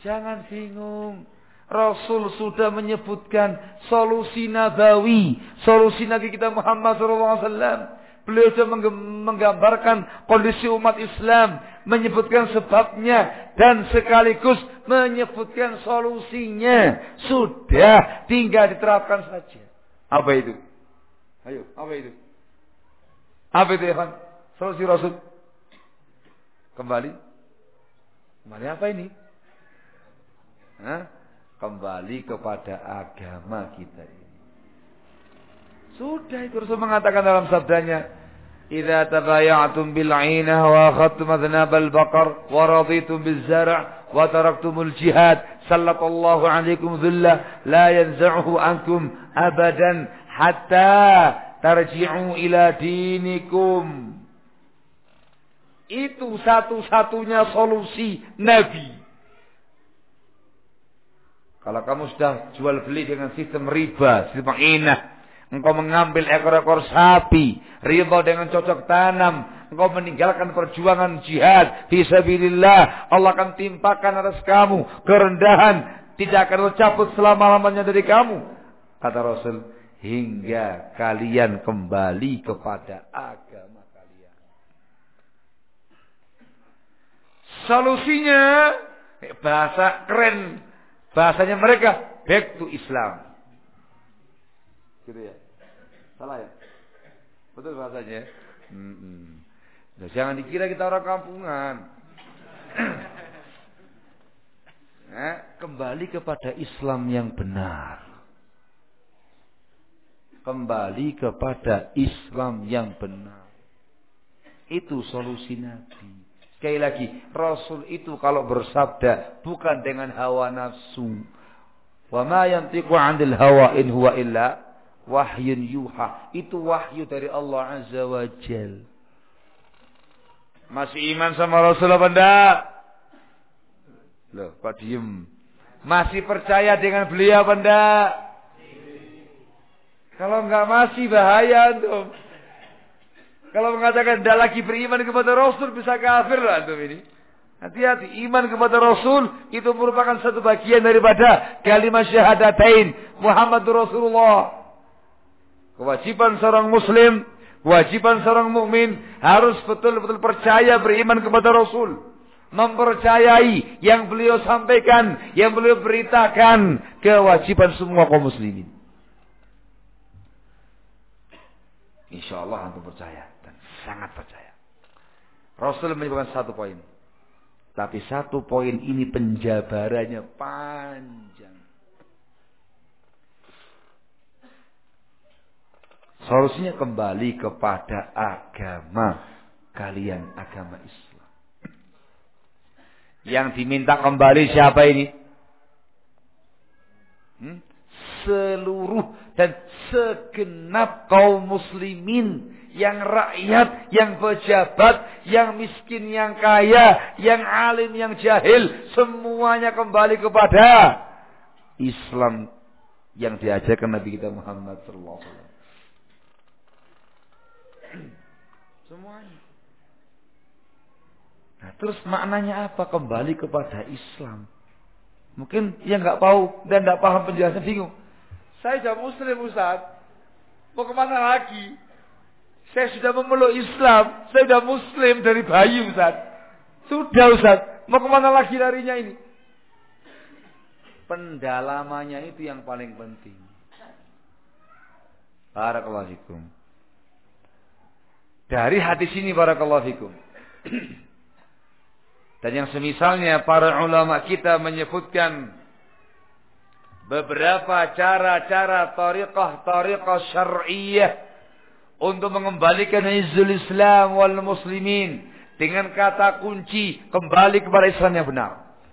Jangan bingung. Rasul sudah menyebutkan solusi nabawi, solusi Nabi kita Muhammad shallallahu alaihi wasallam. Beliau sudah menggambarkan kondisi umat Islam, menyebutkan sebabnya dan sekaligus menyebutkan solusinya. Sudah, tinggal diterapkan saja. Apa itu? Ayo, apa itu? Apa itu, Evan? Solusi Rasul. Kembali. Kembali apa ini? Hah? Kembali kepada agama kita ini. Sudah itu Rasul mengatakan dalam sabdanya, "Idza tabaya'tum bil 'ainah wa akhadtum adnabal baqar wa raditum biz zar' wa taraktumul jihad, sallallahu 'alaikum dhillah la yanza'uhu ankum abadan hatta tarji'u ila dinikum." Itu satu-satunya solusi Nabi. Kalau kamu sudah jual beli dengan sistem riba, sistem inah, engkau mengambil ekor-ekor sapi, riba dengan cocok tanam, engkau meninggalkan perjuangan jihad fisabilillah, Allah akan timpakan atas kamu kerendahan, tidak akan tercabut selama-lamanya dari kamu. Kata Rasul, hingga kalian kembali kepada agama kalian. Solusinya bahasa keren. Bahasanya mereka back to Islam. Gitu ya. Salah ya? Betul bahasanya. Hmm. Nah, jangan dikira kita orang kampungan. Nah, kembali kepada Islam yang benar. Kembali kepada Islam yang benar. Itu solusi Nabi. Sekali lagi, Rasul itu kalau bersabda bukan dengan hawa nafsu. Wa ma yantiqu 'anil hawa in huwa illa wahyun yuha. Itu wahyu dari Allah Azza wa Jal. Masih iman sama Rasul apa enggak? Loh, kok diem? Masih percaya dengan beliau apa enggak? Kalau enggak masih bahaya antum. Kalau mengatakan tidak lagi beriman kepada Rasul bisa kafir lah antum ini. Hati-hati, iman kepada Rasul itu merupakan satu bagian daripada kalimat syahadatain Muhammadur Rasulullah. Kewajiban seorang muslim, kewajiban seorang mukmin harus betul-betul percaya beriman kepada Rasul. Mempercayai yang beliau sampaikan, yang beliau beritakan, kewajiban semua kaum muslimin. Insyaallah antum percaya. Sangat percaya. Rasul menyebutkan satu poin. Tapi satu poin ini penjabarannya panjang. Solusinya kembali kepada agama kalian, agama Islam. Yang diminta kembali siapa ini? Hmm? Seluruh dan segenap kaum muslimin. Yang rakyat, yang pejabat, yang miskin, yang kaya, yang alim, yang jahil, semuanya kembali kepada Islam yang diajarkan Nabi kita Muhammad sallallahu alaihi wasallam. Semuanya. Nah, terus maknanya apa? Kembali kepada Islam. Mungkin yang nggak tahu dan nggak paham penjelasan bingung. Saya sudah muslim Ustaz, mau kemana lagi? Saya sudah memeluk Islam, saya sudah muslim dari bayi Ustaz. Sudah Ustaz, mau kemana lagi larinya ini? Pendalamannya itu yang paling penting. Barakallahu fikum. Dari hadis ini barakallahu fikum. Dan yang semisalnya para ulama kita menyebutkan beberapa cara-cara tariqah-tariqah syar'iyyah untuk mengembalikan izzul Islam wal muslimin dengan kata kunci kembali kepada Islam yang benar.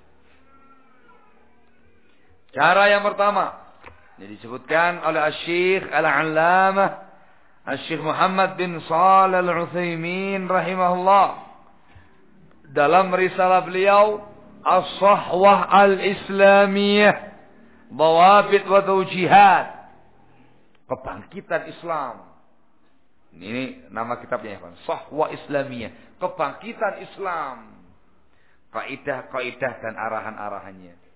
Cara yang pertama yang disebutkan oleh Asy-Syaikh Al-'Allamah Asy-Syaikh Muhammad bin Shalih Al-Utsaimin rahimahullah dalam risalah beliau As-Sahwah Al-Islamiyah Dhawabit wa Tawjihat, kebangkitan Islam. Ini nama kitabnya ya, Sahwah Islamiyah, kebangkitan Islam, kaidah-kaidah dan arahan-arahannya.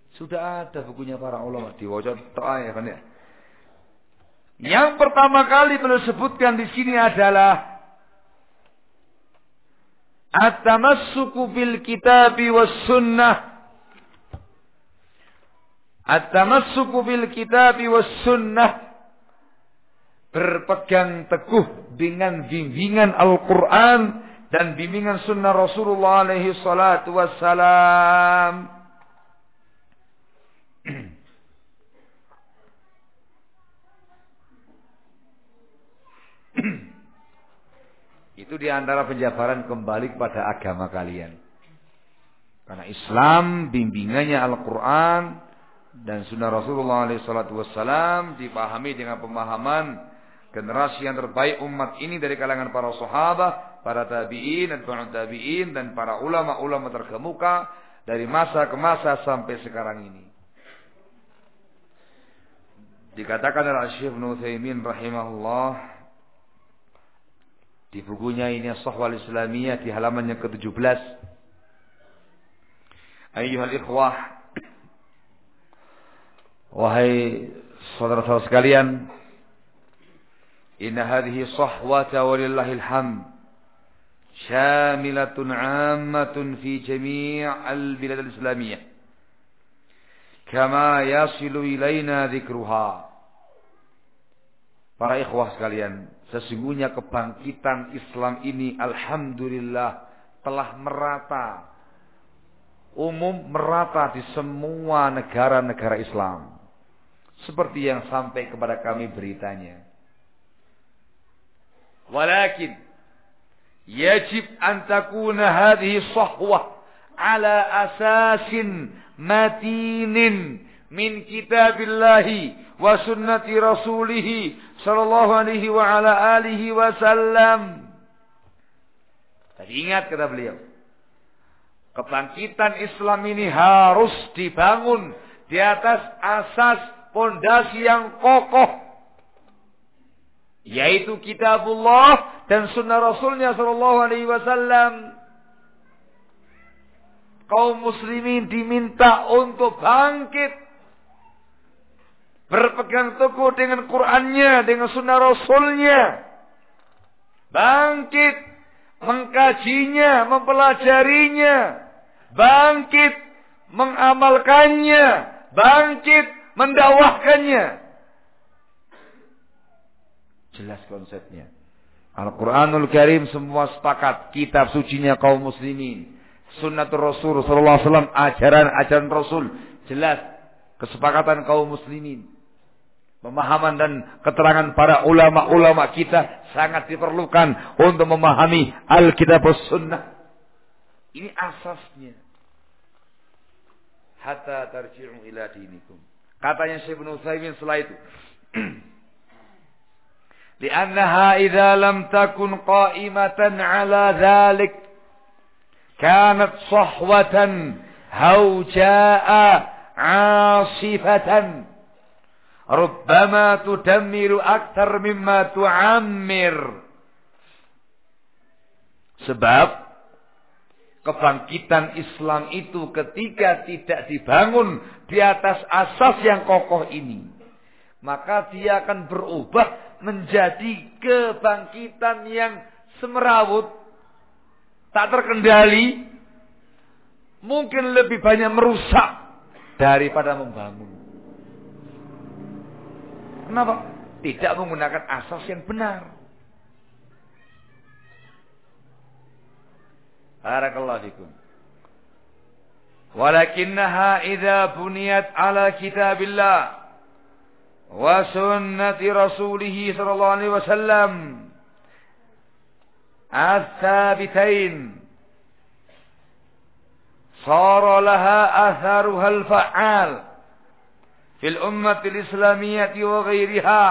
Sudah ada bukunya para ulama, diwaca ya kan ya. Yang pertama kali beliau sebutkan di sini adalah at-tamassuku bil kitabi was sunnah. At-tamassuku bil kitabi was sunnah. Berpegang teguh dengan bimbingan Al-Quran dan bimbingan sunnah Rasulullah alaihi salatu wassalam. Itu diantara penjabaran kembali kepada agama kalian. Karena Islam bimbingannya Al-Quran dan sunnah Rasulullah alaihi salatu wassalam dipahami dengan pemahaman generasi yang terbaik umat ini dari kalangan para sahabat, para tabi'in dan para tabi'in dan para ulama-ulama terkemuka dari masa ke masa sampai sekarang ini. Dikatakan oleh Syekh Ibnu Utsaimin rahimahullah di bukunya ini As-Shahwah Al-Islamiyah di halaman yang ke tujuh belas. Ayyuhal ikhwah, wahai saudara-saudara sekalian, inna hadhihi shahwata walillahil hamd syamilatun 'ammatun fi jami' al-bilad al-islamiyah kama yasilu ilaina dzikruha. Para ikhwah sekalian, sesungguhnya kebangkitan Islam ini alhamdulillah telah merata, umum merata di semua negara-negara Islam. Seperti yang sampai kepada kami beritanya. Walakin yajib an takuna hadhihi sahwah ala asasin matinin min kitabillahi wa sunnati rasulih sallallahu alaihi wa ala alihi wasallam. Tadi ingat kata beliau, kebangkitan Islam ini harus dibangun di atas asas pondasi yang kokoh, yaitu kitabullah dan sunnah rasulnya sallallahu alaihi wasallam. Kaum muslimin diminta untuk bangkit, berpegang teguh dengan Qur'annya, dengan sunnah rasulnya. Bangkit, mengkajinya, mempelajarinya. Bangkit, mengamalkannya. Bangkit, mendakwahkannya. Jelas konsepnya. Al-Quranul Karim semua sepakat. Kitab sucinya kaum muslimin. Sunnatul Rasul sallallahu alaihi wasallam, ajaran-ajaran Rasul. Jelas kesepakatan kaum muslimin. Pemahaman dan keterangan para ulama-ulama kita sangat diperlukan untuk memahami Alkitab dan Sunnah. Ini asasnya. Hatta tarji'u ila dinikum. Katanya Syekh Ibnu Utsaimin setelah itu. Li'annaha idza lam takun qa'imatan 'ala dzalik kanat sahwatan hauja'a 'asifatan rubbama tudammiru akthar mimma tu'ammir. Sebab kebangkitan Islam itu ketika tidak dibangun di atas asas yang kokoh ini, maka dia akan berubah menjadi kebangkitan yang semerawut, tak terkendali, mungkin lebih banyak merusak daripada membangun. Kenapa? Tidak menggunakan asas yang benar. Barakallahu fikum. Walakinnaha idza buniyat ala kitabillah wa sunnati rasulih sallallahu alaihi wasallam as-sabitain sara laha atharuha al-fa'al fil ummati al-islamiyyah wa ghairiha.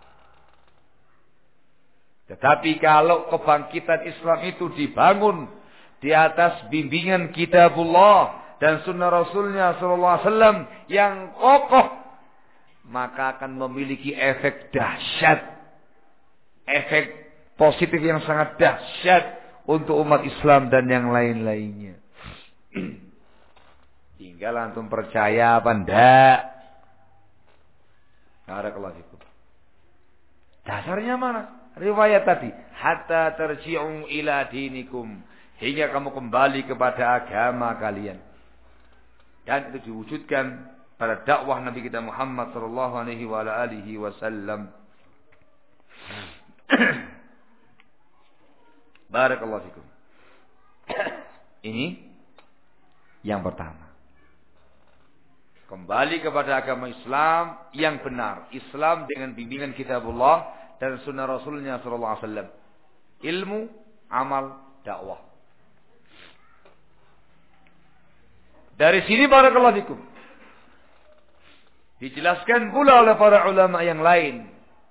Tetapi kalau kebangkitan Islam itu dibangun di atas bimbingan kitabullah dan sunnah rasulnya sallallahu alaihi wasallam yang kokoh, maka akan memiliki efek dahsyat, efek positif yang sangat dahsyat untuk umat Islam dan yang lain-lainnya. Tinggal antum percaya apa ndak. Barakallahu fikum. Dasarnya mana? Riwayat tadi, hatta tarji'u ila dinikum, hingga kamu kembali kepada agama kalian. Dan itu diwujudkan pada dakwah Nabi kita Muhammad sallallahu alaihi wa alihi wasallam. Barakallahu fikum. Ini yang pertama. Kembali kepada agama Islam yang benar. Islam dengan bimbingan kitabullah dan sunnah Rasulnya sallallahu alaihi wasallam. Ilmu, amal, dakwah. Dari sini barakallahu fikum. Dijelaskan pula oleh para ulama yang lain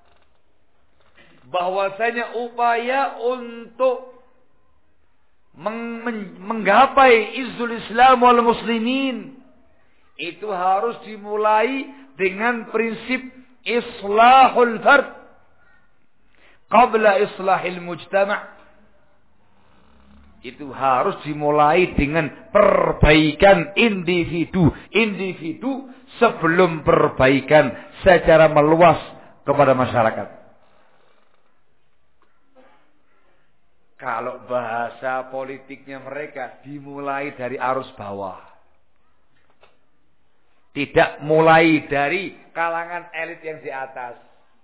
bahwasanya upaya untuk meng menggapai izzul Islam wal muslimin itu harus dimulai dengan prinsip islahul fard qabla islahil mujtama'. Itu harus dimulai dengan perbaikan individu individu sebelum perbaikan secara meluas kepada masyarakat. Kalau bahasa politiknya mereka dimulai dari arus bawah. Tidak mulai dari kalangan elit yang di atas.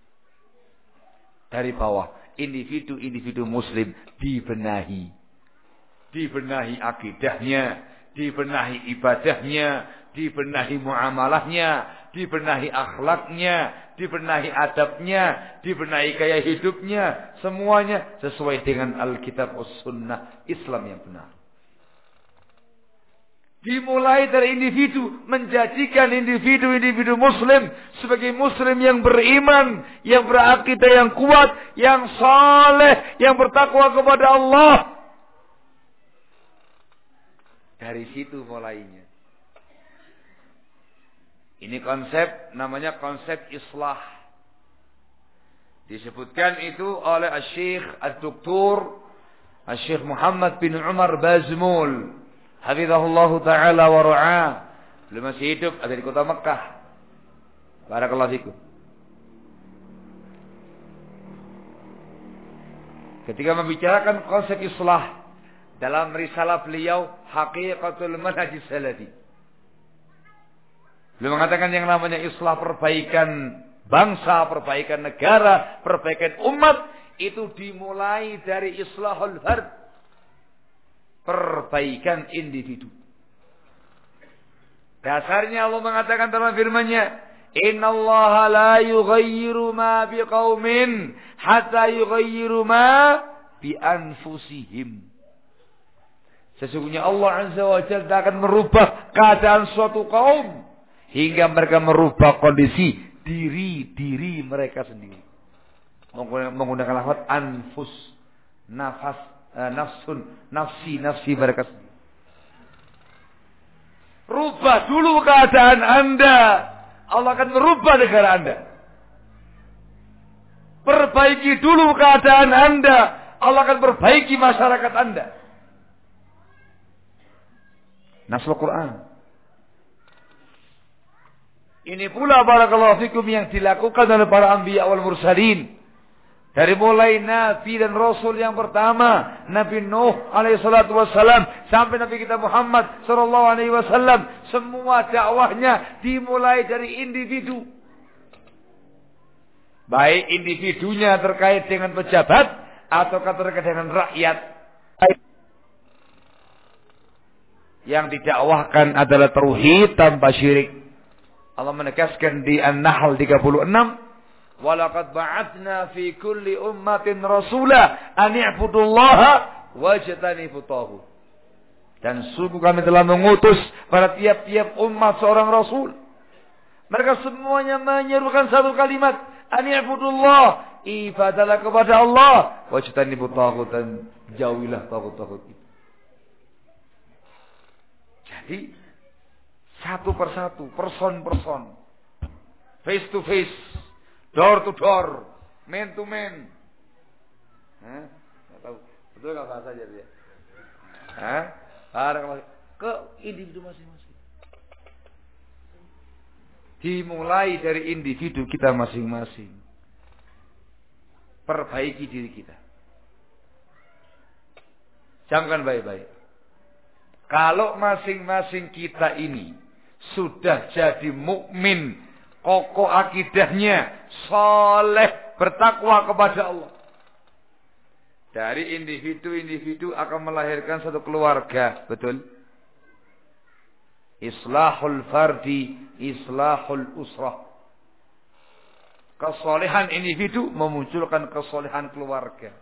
Dari bawah. Individu-individu muslim dibenahi. Dibenahi akidahnya. Dibenahi ibadahnya. Dibenahi muamalahnya. Dibenahi akhlaknya. Dibenahi adabnya. Dibenahi gaya hidupnya. Semuanya sesuai dengan Alkitab was sunnah Islam yang benar. Dimulai dari individu, menjadikan individu-individu muslim sebagai muslim yang beriman, yang berakidah yang kuat, yang saleh, yang bertakwa kepada Allah. Dari situ mulainya. Ini konsep, namanya konsep islah. Disebutkan itu oleh Asy-Syaikh Ad-Doktor Asy-Syaikh Muhammad bin Umar Bazmul hafizahullahu ta'ala wa ra'ah. Beliau masih hidup, ada di kota Mekah. Barakallahu fikum. Ketika membicarakan konsep islah dalam risalah beliau Haqiqatul Manhaj Salafi, beliau mengatakan yang namanya islah, perbaikan bangsa, perbaikan negara, perbaikan umat, itu dimulai dari islahul fard, perbaikan individu. Dasarnya Allah mengatakan dalam firman-Nya, "Innallaha la yughayyiru ma biqaumin hatta yughayyiru ma bi anfusihim." Sesungguhnya Allah Azza wa Jalla akan merubah keadaan suatu kaum hingga mereka merubah kondisi diri-diri mereka sendiri. Menggunakan lafaz anfus, nafas, uh, nafsun, nafsi, nafsi mereka sendiri. Rubah dulu keadaan Anda, Allah akan merubah negara Anda. Perbaiki dulu keadaan Anda, Allah akan perbaiki masyarakat Anda. Nasul Quran. Ini pula barakallahu fikum yang dilakukan oleh para anbiya wal mursalin. Dari mulai Nabi dan Rasul yang pertama, Nabi Nuh alaihi salatu wassalam, sampai Nabi kita Muhammad sallallahu alaihi wasallam, semua dakwahnya dimulai dari individu. Baik individunya terkait dengan pejabat atau terkait dengan rakyat. Yang didakwahkan adalah tauhid tanpa syirik. Allah menegaskan di An-Nahl tiga puluh enam, "Walaqad ba'atsna fi kulli ummatin rasula an i'budullaha wajtanibut taghut." Dan sungguh kami telah mengutus pada tiap-tiap umat seorang rasul. Mereka semuanya menyerukan satu kalimat, an i'budullah, ibadahlah kepada Allah, wajtanibut taghut, dan jauhilah taghut-taghut itu. Jadi satu persatu, person person, face to face, door to door, man to man. Hah? Nggak tahu, betul nggak bahasa jadi ya? Hah? Ke individu masing-masing. Dimulai dari individu kita masing-masing. Perbaiki diri kita. Camkan baik-baik. Kalau masing-masing kita ini sudah jadi mukmin, kokoh akidahnya, saleh, bertakwa kepada Allah. Dari individu-individu akan melahirkan satu keluarga, betul? Islahul fardi, islahul usrah. Kesolehan individu memunculkan kesolehan keluarga.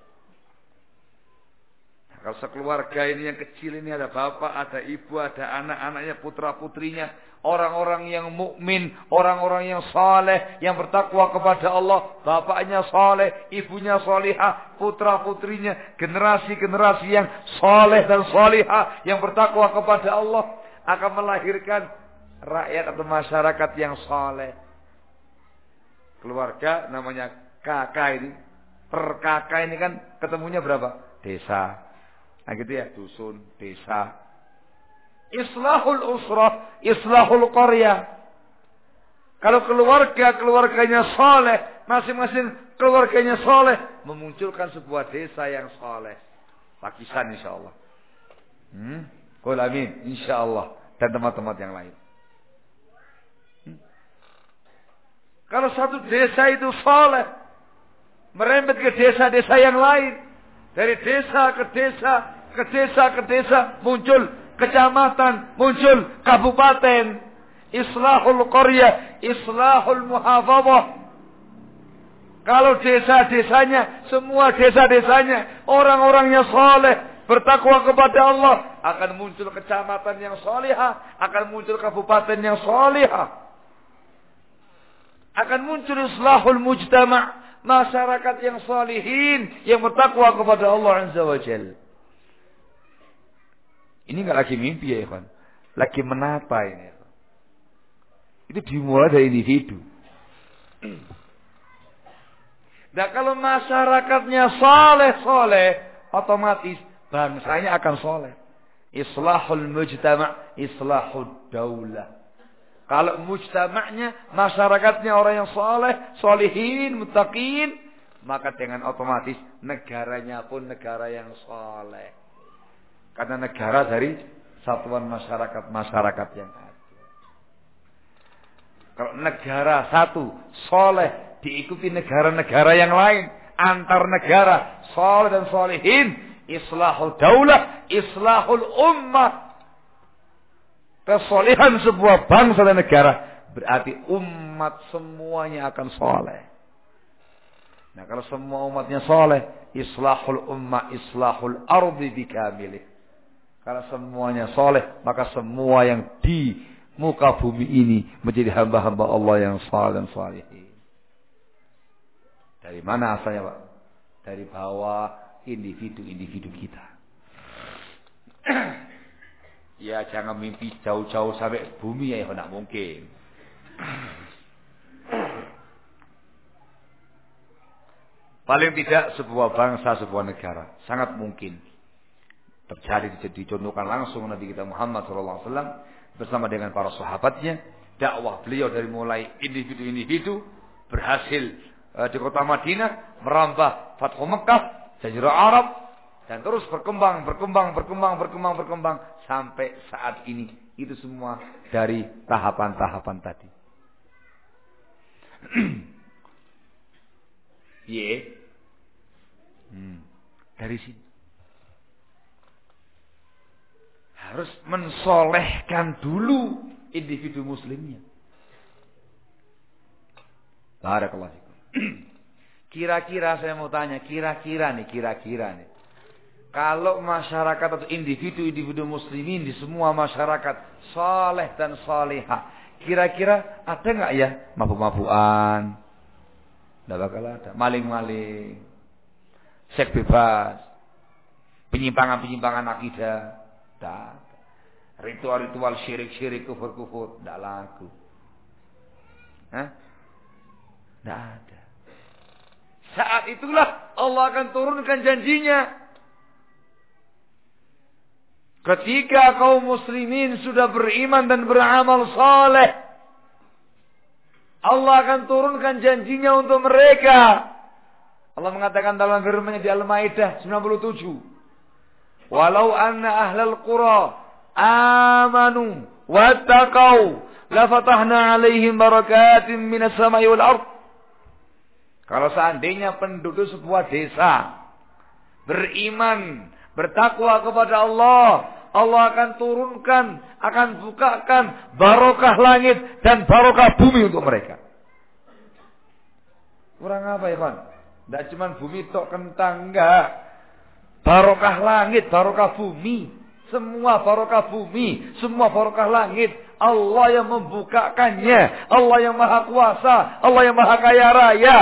Nah, kalau sekeluarga ini yang kecil ini ada bapak, ada ibu, ada anak-anaknya, putra-putrinya, orang-orang yang mukmin, orang-orang yang saleh, yang bertakwa kepada Allah, bapaknya saleh, ibunya salihah, putra-putrinya, generasi-generasi yang saleh dan salihah, yang bertakwa kepada Allah, akan melahirkan rakyat atau masyarakat yang saleh. Keluarga namanya kakak ini, per kakak ini kan ketemunya berapa? Desa. Nah gitu ya, dusun, desa. Islahul usrah, islahul qarya. Kalau keluarga, keluarganya saleh, masing-masing keluarganya saleh, memunculkan sebuah desa yang saleh. Pakistan insyaallah. Hmm? Qul amin insyaallah, dan tempat-tempat yang lain. Hmm? Kalau satu desa itu saleh, merembet ke desa-desa yang lain, dari desa ke desa, ke desa ke desa muncul kecamatan, muncul kabupaten, islahul qarya, islahul muhafadzah. Kalau desa-desanya, semua desa-desanya, orang-orangnya saleh, bertakwa kepada Allah, akan muncul kecamatan yang salihah, akan muncul kabupaten yang salihah. Akan muncul islahul mujtama', masyarakat yang salihin, yang bertakwa kepada Allah Azza wa Jalla. Ini enggak lagi mimpi ya, ikhwan. Lagi menata ini. Itu dimulai dari individu. Nah, kalau masyarakatnya saleh-saleh, otomatis bangsanya akan saleh. Islahul mujtama', islahul daulah. Kalau mujtama'nya, masyarakatnya orang yang saleh, salihin, muttaqin, maka dengan otomatis negaranya pun negara yang saleh. Karena negara dari satuan masyarakat-masyarakat yang ada. Kalau negara satu soleh diikuti negara-negara yang lain, antar negara soleh dan solehin, islahul daulah, islahul ummah, kesolehan sebuah bangsa dan negara, berarti umat semuanya akan soleh. Nah, kalau semua umatnya soleh, islahul ummah, islahul ardi bikamilih. Kalau semuanya soleh, maka semua yang di muka bumi ini menjadi hamba-hamba Allah yang saleh dan salihin. Dari mana asalnya, Pak? Dari bawah individu-individu kita. Ya, jangan mimpi jauh-jauh sampai bumi ya, tidak mungkin. Paling tidak sebuah bangsa, sebuah negara, sangat mungkin terjadi, dicontohkan langsung Nabi kita Muhammad shallallahu alaihi wasallam bersama dengan para sahabatnya. Dakwah beliau dari mulai individu-individu berhasil uh, di kota Madinah, merambah Fathu Mekah, Jazirah Arab, dan terus berkembang, berkembang, berkembang, berkembang, berkembang sampai saat ini. Itu semua dari tahapan-tahapan tadi. Ye, hmm. dari sini harus mensolehkan dulu individu muslimnya. Barakallahu fikum. Kira-kira saya mau tanya, kira-kira nih, kira-kira nih. Kalau masyarakat atau individu-individu muslimin di semua masyarakat saleh dan salihah, kira-kira ada enggak ya mabuk-mabukan? Enggak bakal ada. Maling-maling, seks bebas, penyimpangan-penyimpangan akidah. Tak. Ritual-ritual syirik-syirik, kufur-kufur, tidak laku. Hah? Tidak ada. Saat itulah Allah akan turunkan janjinya. Ketika kaum muslimin sudah beriman dan beramal saleh, Allah akan turunkan janjinya untuk mereka. Allah mengatakan dalam firman-Nya di Al-Maidah sembilan puluh tujuh. Walau anna ahlal qura amanu wattaqau lafatahna alaihim barakatim minas samai wal ardh. Kalau seandainya penduduk sebuah desa beriman, bertakwa kepada Allah, Allah akan turunkan, akan bukakan barokah langit dan barokah bumi untuk mereka. Kurang apa ya, Pak? Tidak cuma bumi tok kentang, enggak. Barokah langit, barokah bumi. Semua barokah bumi, semua barokah langit. Allah yang membukakannya. Allah yang maha kuasa. Allah yang maha kaya raya.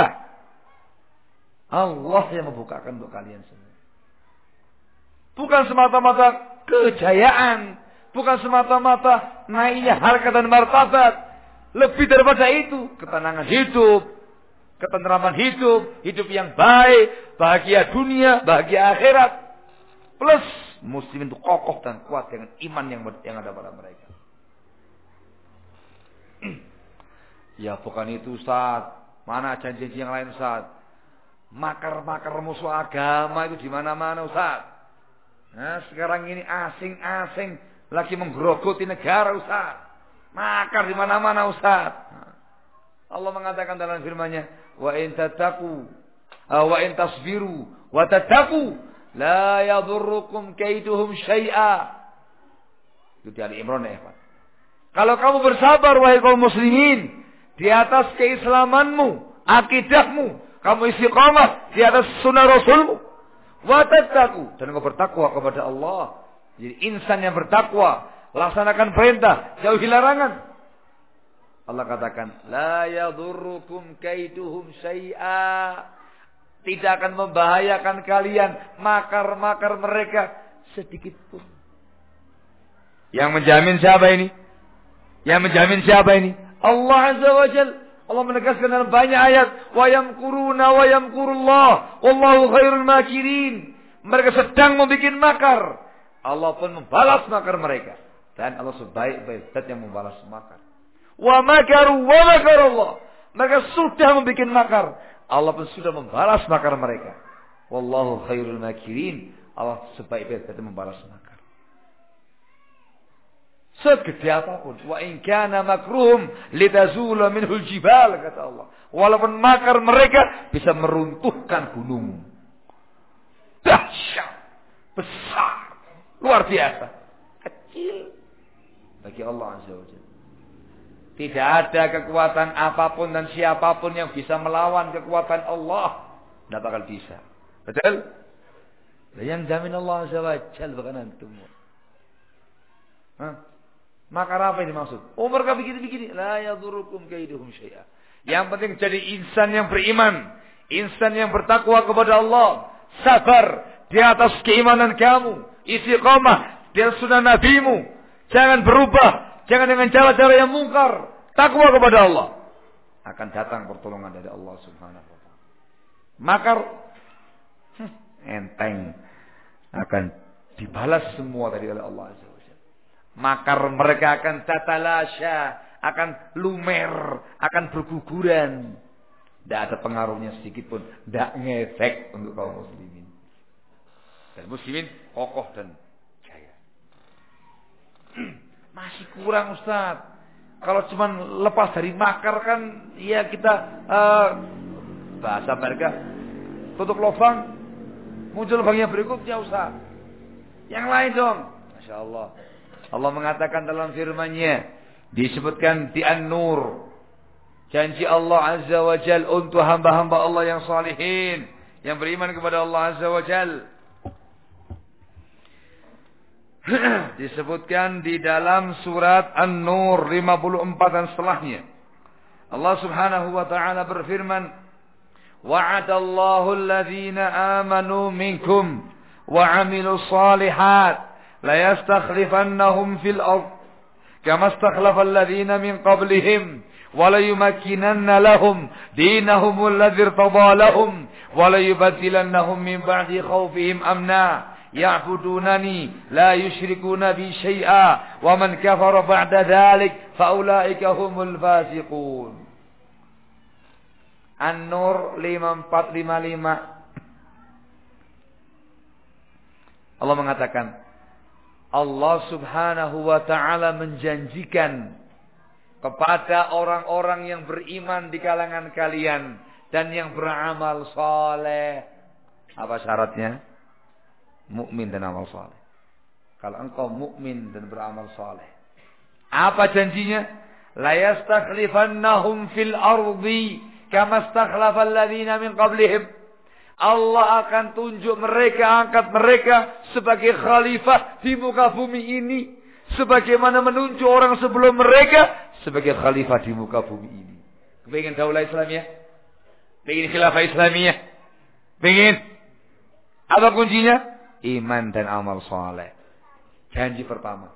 Allah yang membukakan untuk kalian semua. Bukan semata-mata kejayaan. Bukan semata-mata naiknya harkat dan martabat. Lebih daripada itu, ketenangan hidup, ketentraman hidup, hidup yang baik, bahagia dunia, bahagia akhirat. Plus muslimin itu kokoh dan kuat dengan iman yang yang ada pada mereka. Ya bukan itu, Ustaz. Mana janji-janji yang lain, Ustaz? Makar-makar musuh agama itu di mana-mana, Ustaz. Nah, sekarang ini asing-asing lagi menggerogoti negara, Ustaz. Makar di mana-mana, Ustaz. Allah mengatakan dalam firman-Nya, wa in tattaqu wa in tasbiru wa tattaqu la yadurrukum kaiduhum syai'a. Itu di Ali Imran ya, Pak. Kalau kamu bersabar wahai kaum muslimin di atas keislamanmu, akidahmu, kamu istiqamah di atas sunnah Rasulmu, wa tattaqu, dan kau bertakwa kepada Allah. Jadi insan yang bertakwa, laksanakan perintah, jauhi larangan. Allah katakan, la yadurrukum kaiduhum syai'a. Tidak akan membahayakan kalian makar-makar mereka sedikit pun. Yang menjamin siapa ini? Yang menjamin siapa ini? Allah Azza wa Jalla. Allah menegaskan dalam banyak ayat, wa yamkuruna wa yamkurullah wallahu khairul makirin. Mereka sedang membuat makar, Allah pun membalas makar mereka, dan Allah sebaik-baik zat yang membalas makar. Wa makaru wa makarullah. Mereka sudah membuat makar, Allah pun sudah membalas makar mereka. Wallahu khairul makirin. Allah sebaik-baik zat yang membalas makar. Segede apapun, wa in kana makruhum litazula minhul jibal, kata Allah. Walaupun makar mereka bisa meruntuhkan gunung. Dahsyat, besar, luar biasa. Kecil bagi Allah Azza wa Jalla. Tidak ada kekuatan apapun dan siapapun yang bisa melawan kekuatan Allah. Tidak bakal bisa. Betul? Yang jamin Allah Azza wa Jalla bukan antum. Hah? Makar apa ini maksud? Oh mereka begini-begini. La yadurrukum kaiduhum syai'a. Yang penting jadi insan yang beriman, insan yang bertakwa kepada Allah, sabar di atas keimanan kamu, istiqamah di atas sunnah nabimu. Jangan berubah, jangan dengan cara-cara yang mungkar. Takwa kepada Allah. Akan datang pertolongan dari Allah Subhanahu wa taala. Makar hmm, enteng, akan dibalas semua dari oleh Allah Azza. Makar mereka akan tatalasya, akan lumer, akan berguguran. Tidak ada pengaruhnya sedikit pun, tidak ngefek untuk kaum muslimin. Dan muslimin kokoh dan jaya. Masih kurang, Ustaz. Kalau cuma lepas dari makar kan, ya kita uh, bahasa mereka tutup lubang, muncul lubang yang berikutnya, Ustaz. Yang lain dong, Masya Allah. Allah mengatakan dalam firman-Nya, disebutkan di An-Nur, janji Allah Azza wa Jal untuk hamba-hamba Allah yang salihin, yang beriman kepada Allah Azza wa Jal. Disebutkan di dalam surat An-Nur lima puluh empat dan setelahnya. Allah Subhanahu wa taala berfirman, wa'adallahu alladhina amanu minkum wa 'amilus shalihat la yastakhlifannahum fil ard kama istakhlafa alladhina min qablihim wa la yumakkinanna lahum dinahum alladhi irtada lahum wa la yubaddilannahum min ba'di khawfihim amna ya'budunani la yushrikuna bi syai'a wa man kafara ba'da dhalik fa ulaika humul fasiqun. An-Nur lima puluh empat lima puluh lima. Allah mengatakan, Allah subhanahu wa ta'ala menjanjikan kepada orang-orang yang beriman di kalangan kalian dan yang beramal saleh. Apa syaratnya? Mukmin dan amal saleh. Kalau engkau mukmin dan beramal saleh, apa janjinya? La yastakhlifannahum fil ardi kama stakhlafa alladhina min qablihim. Allah akan tunjuk mereka, angkat mereka sebagai khalifah di muka bumi ini, sebagaimana menunjuk orang sebelum mereka sebagai khalifah di muka bumi ini. Pengen daulah Islamiyah? Pengen khilafah Islamiyah? Pengen? Apa kuncinya? Iman dan amal saleh. Janji pertama.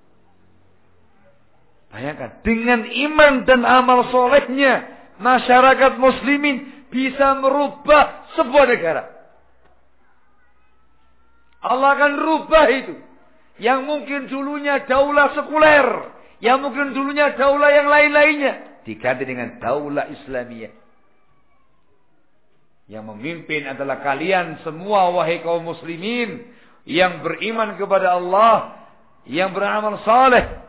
Bayangkan, dengan iman dan amal solehnya, masyarakat muslimin bisa merubah sebuah negara. Allah akan rubah itu. Yang mungkin dulunya daulah sekuler, yang mungkin dulunya daulah yang lain-lainnya, diganti dengan daulah Islamiyah. Yang memimpin adalah kalian semua, wahai kaum muslimin, yang beriman kepada Allah, yang beramal saleh.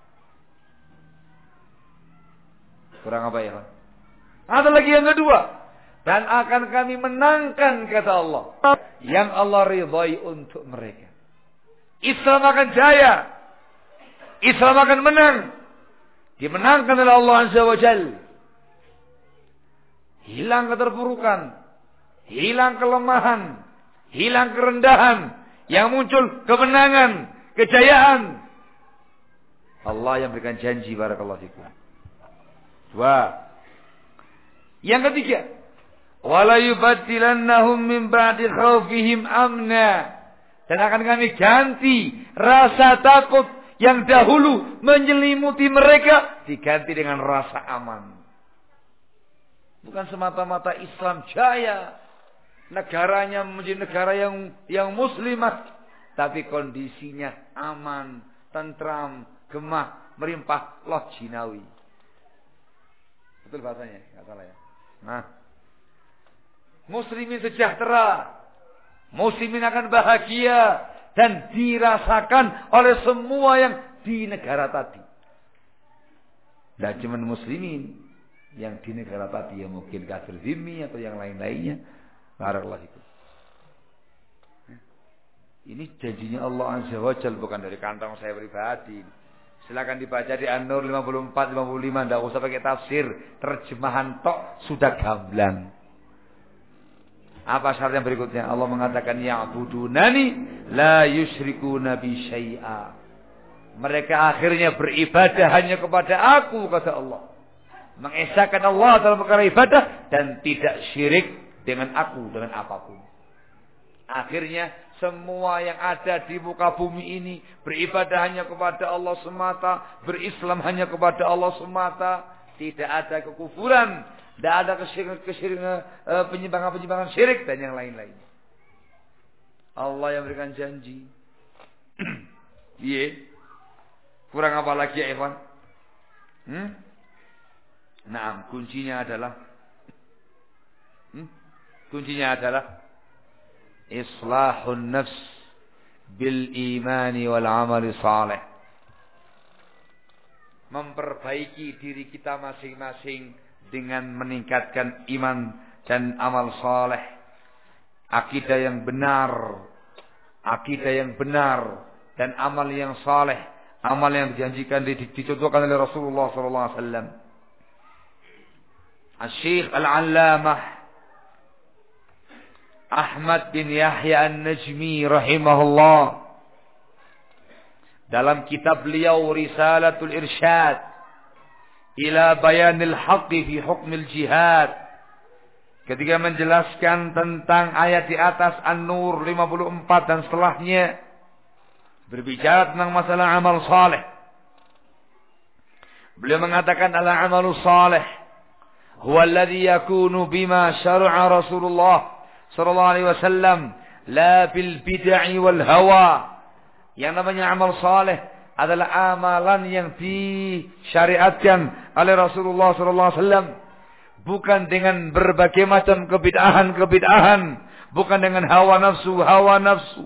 Kurang apa ya, Pak? Ada lagi yang kedua. Dan akan kami menangkan, kata Allah, yang Allah ridhai untuk mereka. Islam akan jaya. Islam akan menang. Dimenangkan oleh Allah Azza wa Jalla. Hilang keterpurukan. Hilang kelemahan. Hilang kerendahan. Yang muncul kemenangan. Kejayaan. Allah yang berikan janji, barakallahu fikum. Dua. Yang ketiga, wala yubaddilannahum min ba'di khaufihim amna. Dan akan kami ganti rasa takut yang dahulu menyelimuti mereka diganti dengan rasa aman. Bukan semata-mata Islam jaya, negaranya menjadi negara yang yang muslimah, tapi kondisinya aman, tentram, gemah, merimpah, loh jinawi. Betul bahasanya, enggak salah ya. Nah, muslimin sejahtera, muslimin akan bahagia dan dirasakan oleh semua yang di negara tadi. Tidak cuma muslimin yang di negara tadi, yang mungkin kafir zimmi atau yang lain-lainnya. Barakallahu fikum. Ini janjinya Allah Azza wa Jalla, bukan dari kantong saya pribadi. Silakan dibaca di An-Nur lima puluh empat lima puluh lima, tidak usah pakai tafsir, terjemahan tok sudah gamblang. Apa syarat yang berikutnya? Allah mengatakan ya'budunani la yusyrikuna bi syai'a. Mereka akhirnya beribadah hanya kepada aku, kata Allah. Mengesahkan Allah dalam perkara ibadah dan tidak syirik dengan aku dengan apapun. Akhirnya semua yang ada di muka bumi ini beribadah hanya kepada Allah semata, berislam hanya kepada Allah semata, tidak ada kekufuran, tidak ada kesyirikan, penyimpangan-penyimpangan syirik dan yang lain-lain. Allah yang berikan janji. Iya. Kurang apa lagi ya, Ikhwan? Hmm? Nah, kuncinya adalah hmm? kuncinya adalah islahun nafs bil imani wal amali salih. Memperbaiki diri kita masing-masing dengan meningkatkan iman dan amal saleh. Akidah yang benar, akidah yang benar dan amal yang saleh, amal yang dijanjikan dicontohkan oleh Rasulullah sallallahu alaihi wasallam. Asy-Syaikh Al-Allamah Ahmad bin Yahya An-Najmi rahimahullah dalam kitab beliau Risalatul Irsyad ila Bayanil Haqqi fi Hukmil Jihad, ketika menjelaskan tentang ayat di atas An-Nur lima puluh empat dan setelahnya, berbicara tentang masalah amal saleh. Beliau mengatakan ala amalu saleh huwa alladhi yakunu bima syara'a Rasulullah sallallahu alaihi wasallam la bil bid'ah wal hawa. Yang namanya amal saleh adalah amalan yang disyariatkan oleh Rasulullah sallallahu alaihi wasallam, bukan dengan berbagai macam kebid'ahan-kebid'ahan, bukan dengan hawa nafsu, hawa nafsu.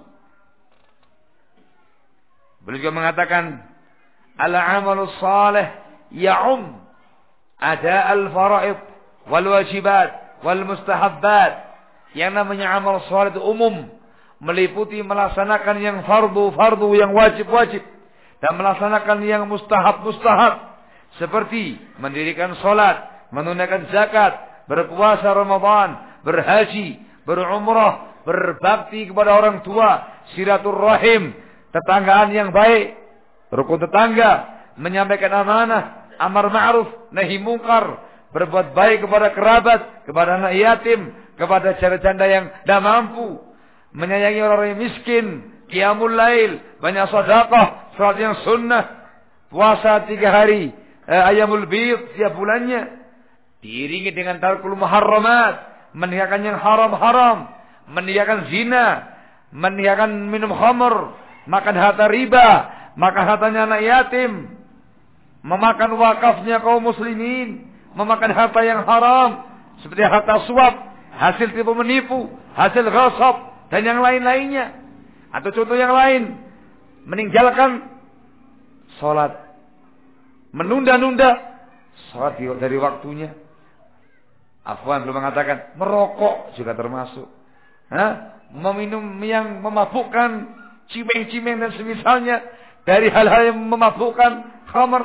Beliau juga mengatakan, al-amalus salih ya'um ada al-fara'id wal wajibat wal mustahabbat. Yang namanya amal salih itu umum, meliputi melaksanakan yang fardu-fardu, yang wajib-wajib, dan melaksanakan yang mustahab-mustahab, seperti mendirikan salat, menunaikan zakat, berpuasa Ramadan, berhaji, berumrah, berbakti kepada orang tua, silaturahim, tetanggaan yang baik, rukun tetangga, menyampaikan amanah, amar ma'ruf, nahi mungkar, berbuat baik kepada kerabat, kepada anak yatim, kepada janda-janda yang tidak mampu, menyayangi orang yang miskin, qiyamul lail, banyak sedekah, salat yang sunnah, puasa tiga hari, eh, ayamul bid tiap bulannya, diiringi dengan tarkul muharramat, meninggalkan yang haram-haram, meninggalkan zina, meninggalkan minum khamr, makan harta riba, makan hartanya anak yatim, memakan wakafnya kaum muslimin, memakan harta yang haram seperti harta suap, hasil tipu menipu, hasil ghasab, dan yang lain-lainnya. Atau contoh yang lain, meninggalkan sholat, menunda-nunda sholat dari waktunya. Afwan belum mengatakan, merokok juga termasuk. Hah? Meminum yang memabukkan, cimeng-cimeng dan semisalnya, dari hal-hal yang memabukkan, khamr,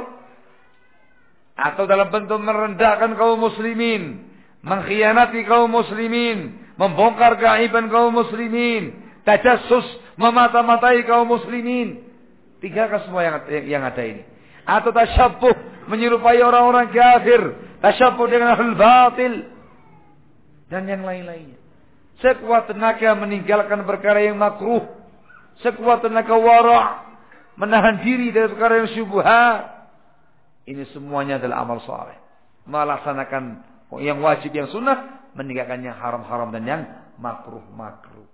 atau dalam bentuk merendahkan kaum muslimin, mengkhianati kaum muslimin, membongkar keaiban kaum muslimin, tajassus, memata-matai kaum muslimin. Tinggalkan semua yang, yang ada ini. Atau tasyabbuh, menyerupai orang-orang kafir, tasyabbuh dengan ahlul batil, dan yang lain-lainnya. Sekuat tenaga meninggalkan perkara yang makruh, sekuat tenaga wara', menahan diri dari perkara yang syubhat. Ini semuanya adalah amal saleh. Melaksanakan yang wajib, yang sunnah, meninggalkan yang haram-haram dan yang makruh-makruh.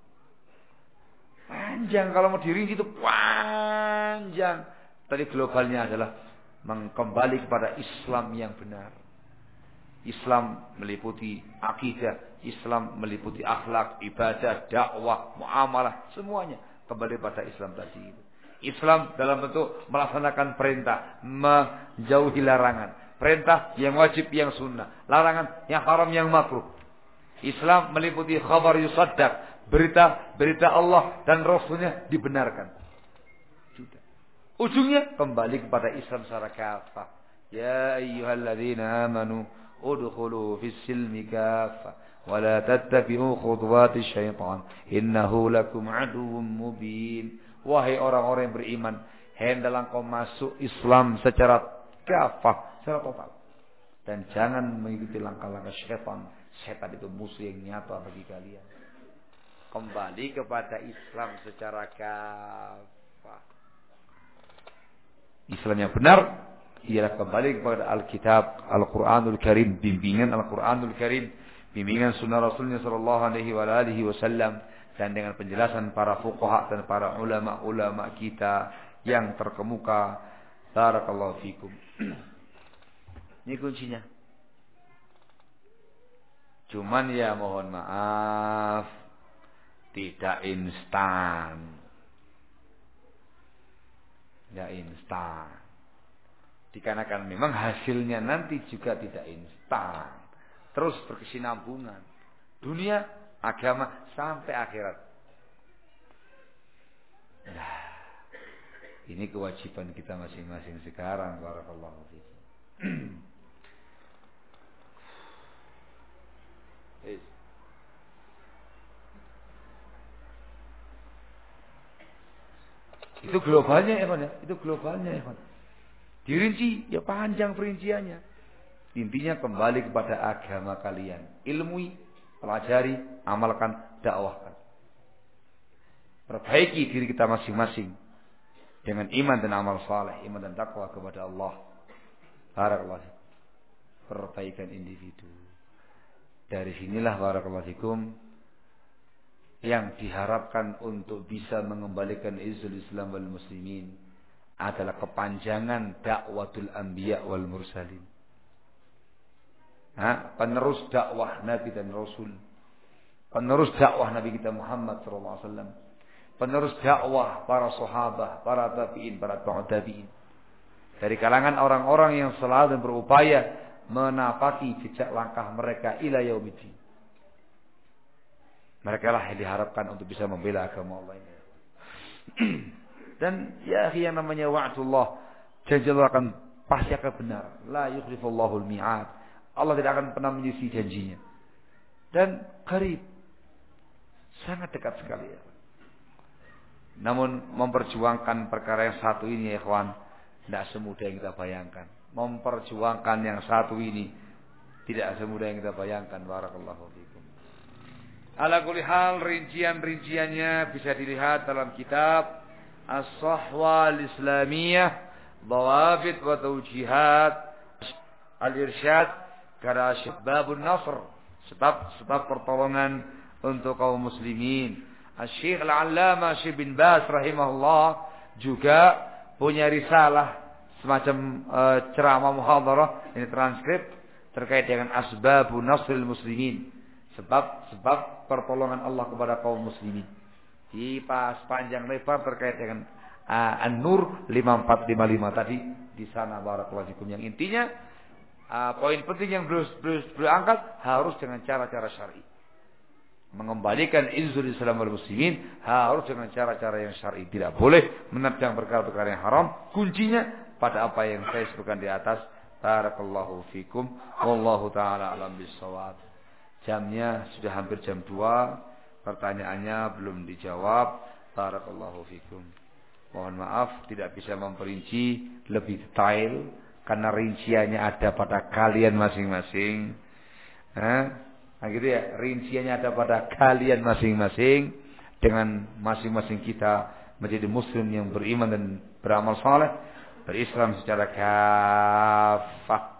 Panjang kalau mau dirinci itu panjang. Tadi globalnya adalah kembali kepada Islam yang benar. Islam meliputi akidah, Islam meliputi akhlak, ibadah, dakwah, muamalah, semuanya kembali pada Islam tadi itu. Islam dalam bentuk melaksanakan perintah, menjauhi larangan. Perintah yang wajib, yang sunnah. Larangan yang haram, yang makruh. Islam meliputi khabar yusaddaq, berita-berita Allah dan Rasulnya dibenarkan. Sudah. Ujungnya kembali kepada Islam secara kafah. Ya ayyuhalladzina amanu udkhulu fis silmi kafah wa la tattabi'u khutuwatis syaitan innahu lakum aduwwum mubin. Wahai orang-orang yang beriman, hendaklah kau masuk Islam secara kafah, secara total. Dan jangan mengikuti langkah-langkah syaitan. Syaitan itu musuh yang nyata bagi kalian. Kembali kepada Islam secara kafah. Islam yang benar ialah kembali kepada Alkitab, Al-Quranul Karim, bimbingan Al-Quranul Karim, bimbingan sunnah Rasulnya sallallahu alaihi wa alihi wasallam, dan dengan penjelasan para fuqaha dan para ulama-ulama kita yang terkemuka. Barakallahu fikum. Ini kuncinya. Cuman ya mohon maaf, tidak instan. Tidak instan. Dikarenakan memang hasilnya nanti juga tidak instan. Terus berkesinambungan. Dunia, agama, sampai akhirat. Nah, ini kewajiban kita masing-masing sekarang. Barakallahu fikum. Itu globalnya, Evan ya. Itu globalnya, Evan. Dirinci, ya panjang perinciannya. Intinya kembali kepada agama kalian. Ilmui, pelajari, amalkan, dakwahkan. Perbaiki diri kita masing-masing dengan iman dan amal saleh, iman dan takwa kepada Allah. Barakallahu fikum. Perbaikan individu. Dari sinilah barakallahu fikum yang diharapkan untuk bisa mengembalikan izzul Islam wal muslimin adalah kepanjangan dakwatul anbiya wal mursalin. Ha? Penerus dakwah Nabi dan Rasul. Penerus dakwah Nabi kita Muhammad sallallahu alaihi wasallam. Penerus dakwah para sahabat, para tabi'in, para tabi'in. Dari kalangan orang-orang yang selalu dan berupaya menapaki jejak langkah mereka ila yaumiddin. Mereka lah yang diharapkan untuk bisa membela agama Allah ini. Dan ya yang namanya wa'dullah, janji Allah akan pasti akan benar. La yukhlifullahu al-mi'ad. Allah tidak akan pernah menyisi janjinya. Dan qarib, sangat dekat sekali ya. Namun memperjuangkan perkara yang satu ini ya ikhwan, tidak semudah yang kita bayangkan. Memperjuangkan yang satu ini tidak semudah yang kita bayangkan. Barakallahu fikum. Ala kulli hal, rincian-rinciannya bisa dilihat dalam kitab As-Sahwa Al-Islamiyah, Dhawabit wa Tawjihat Al-Irsyad karena Babun Nasr, sebab-sebab pertolongan untuk kaum muslimin. Asy-Syaikh Al-Allamah Syekh bin Baz rahimahullah juga punya risalah semacam uh, ceramah muhadharah, ini transkrip terkait dengan asbabun nasril muslimin, sebab-sebab pertolongan Allah kepada kaum muslimin. Di pas panjang lebar terkait dengan uh, An-Nur lima empat lima lima tadi di sana barakallahu fikum. Yang intinya uh, poin penting yang beliau, beliau, beliau angkat harus dengan cara-cara syar'i. Mengembalikan izzul Islam wal muslimin harus dengan cara-cara yang syar'i. Tidak boleh menerjang perkara-perkara yang haram. Kuncinya pada apa yang saya sebutkan di atas. Barakallahu fikum. Wallahu ta'ala alam bisawab. Jamnya sudah hampir jam dua. Pertanyaannya belum dijawab. Barakallahu fikum. Mohon maaf tidak bisa memperinci lebih detail karena rinciannya ada pada kalian masing-masing. Nah, nah gitu ya, rinciannya ada pada kalian masing-masing. Dengan masing-masing kita menjadi muslim yang beriman dan beramal saleh, berislam secara kafah.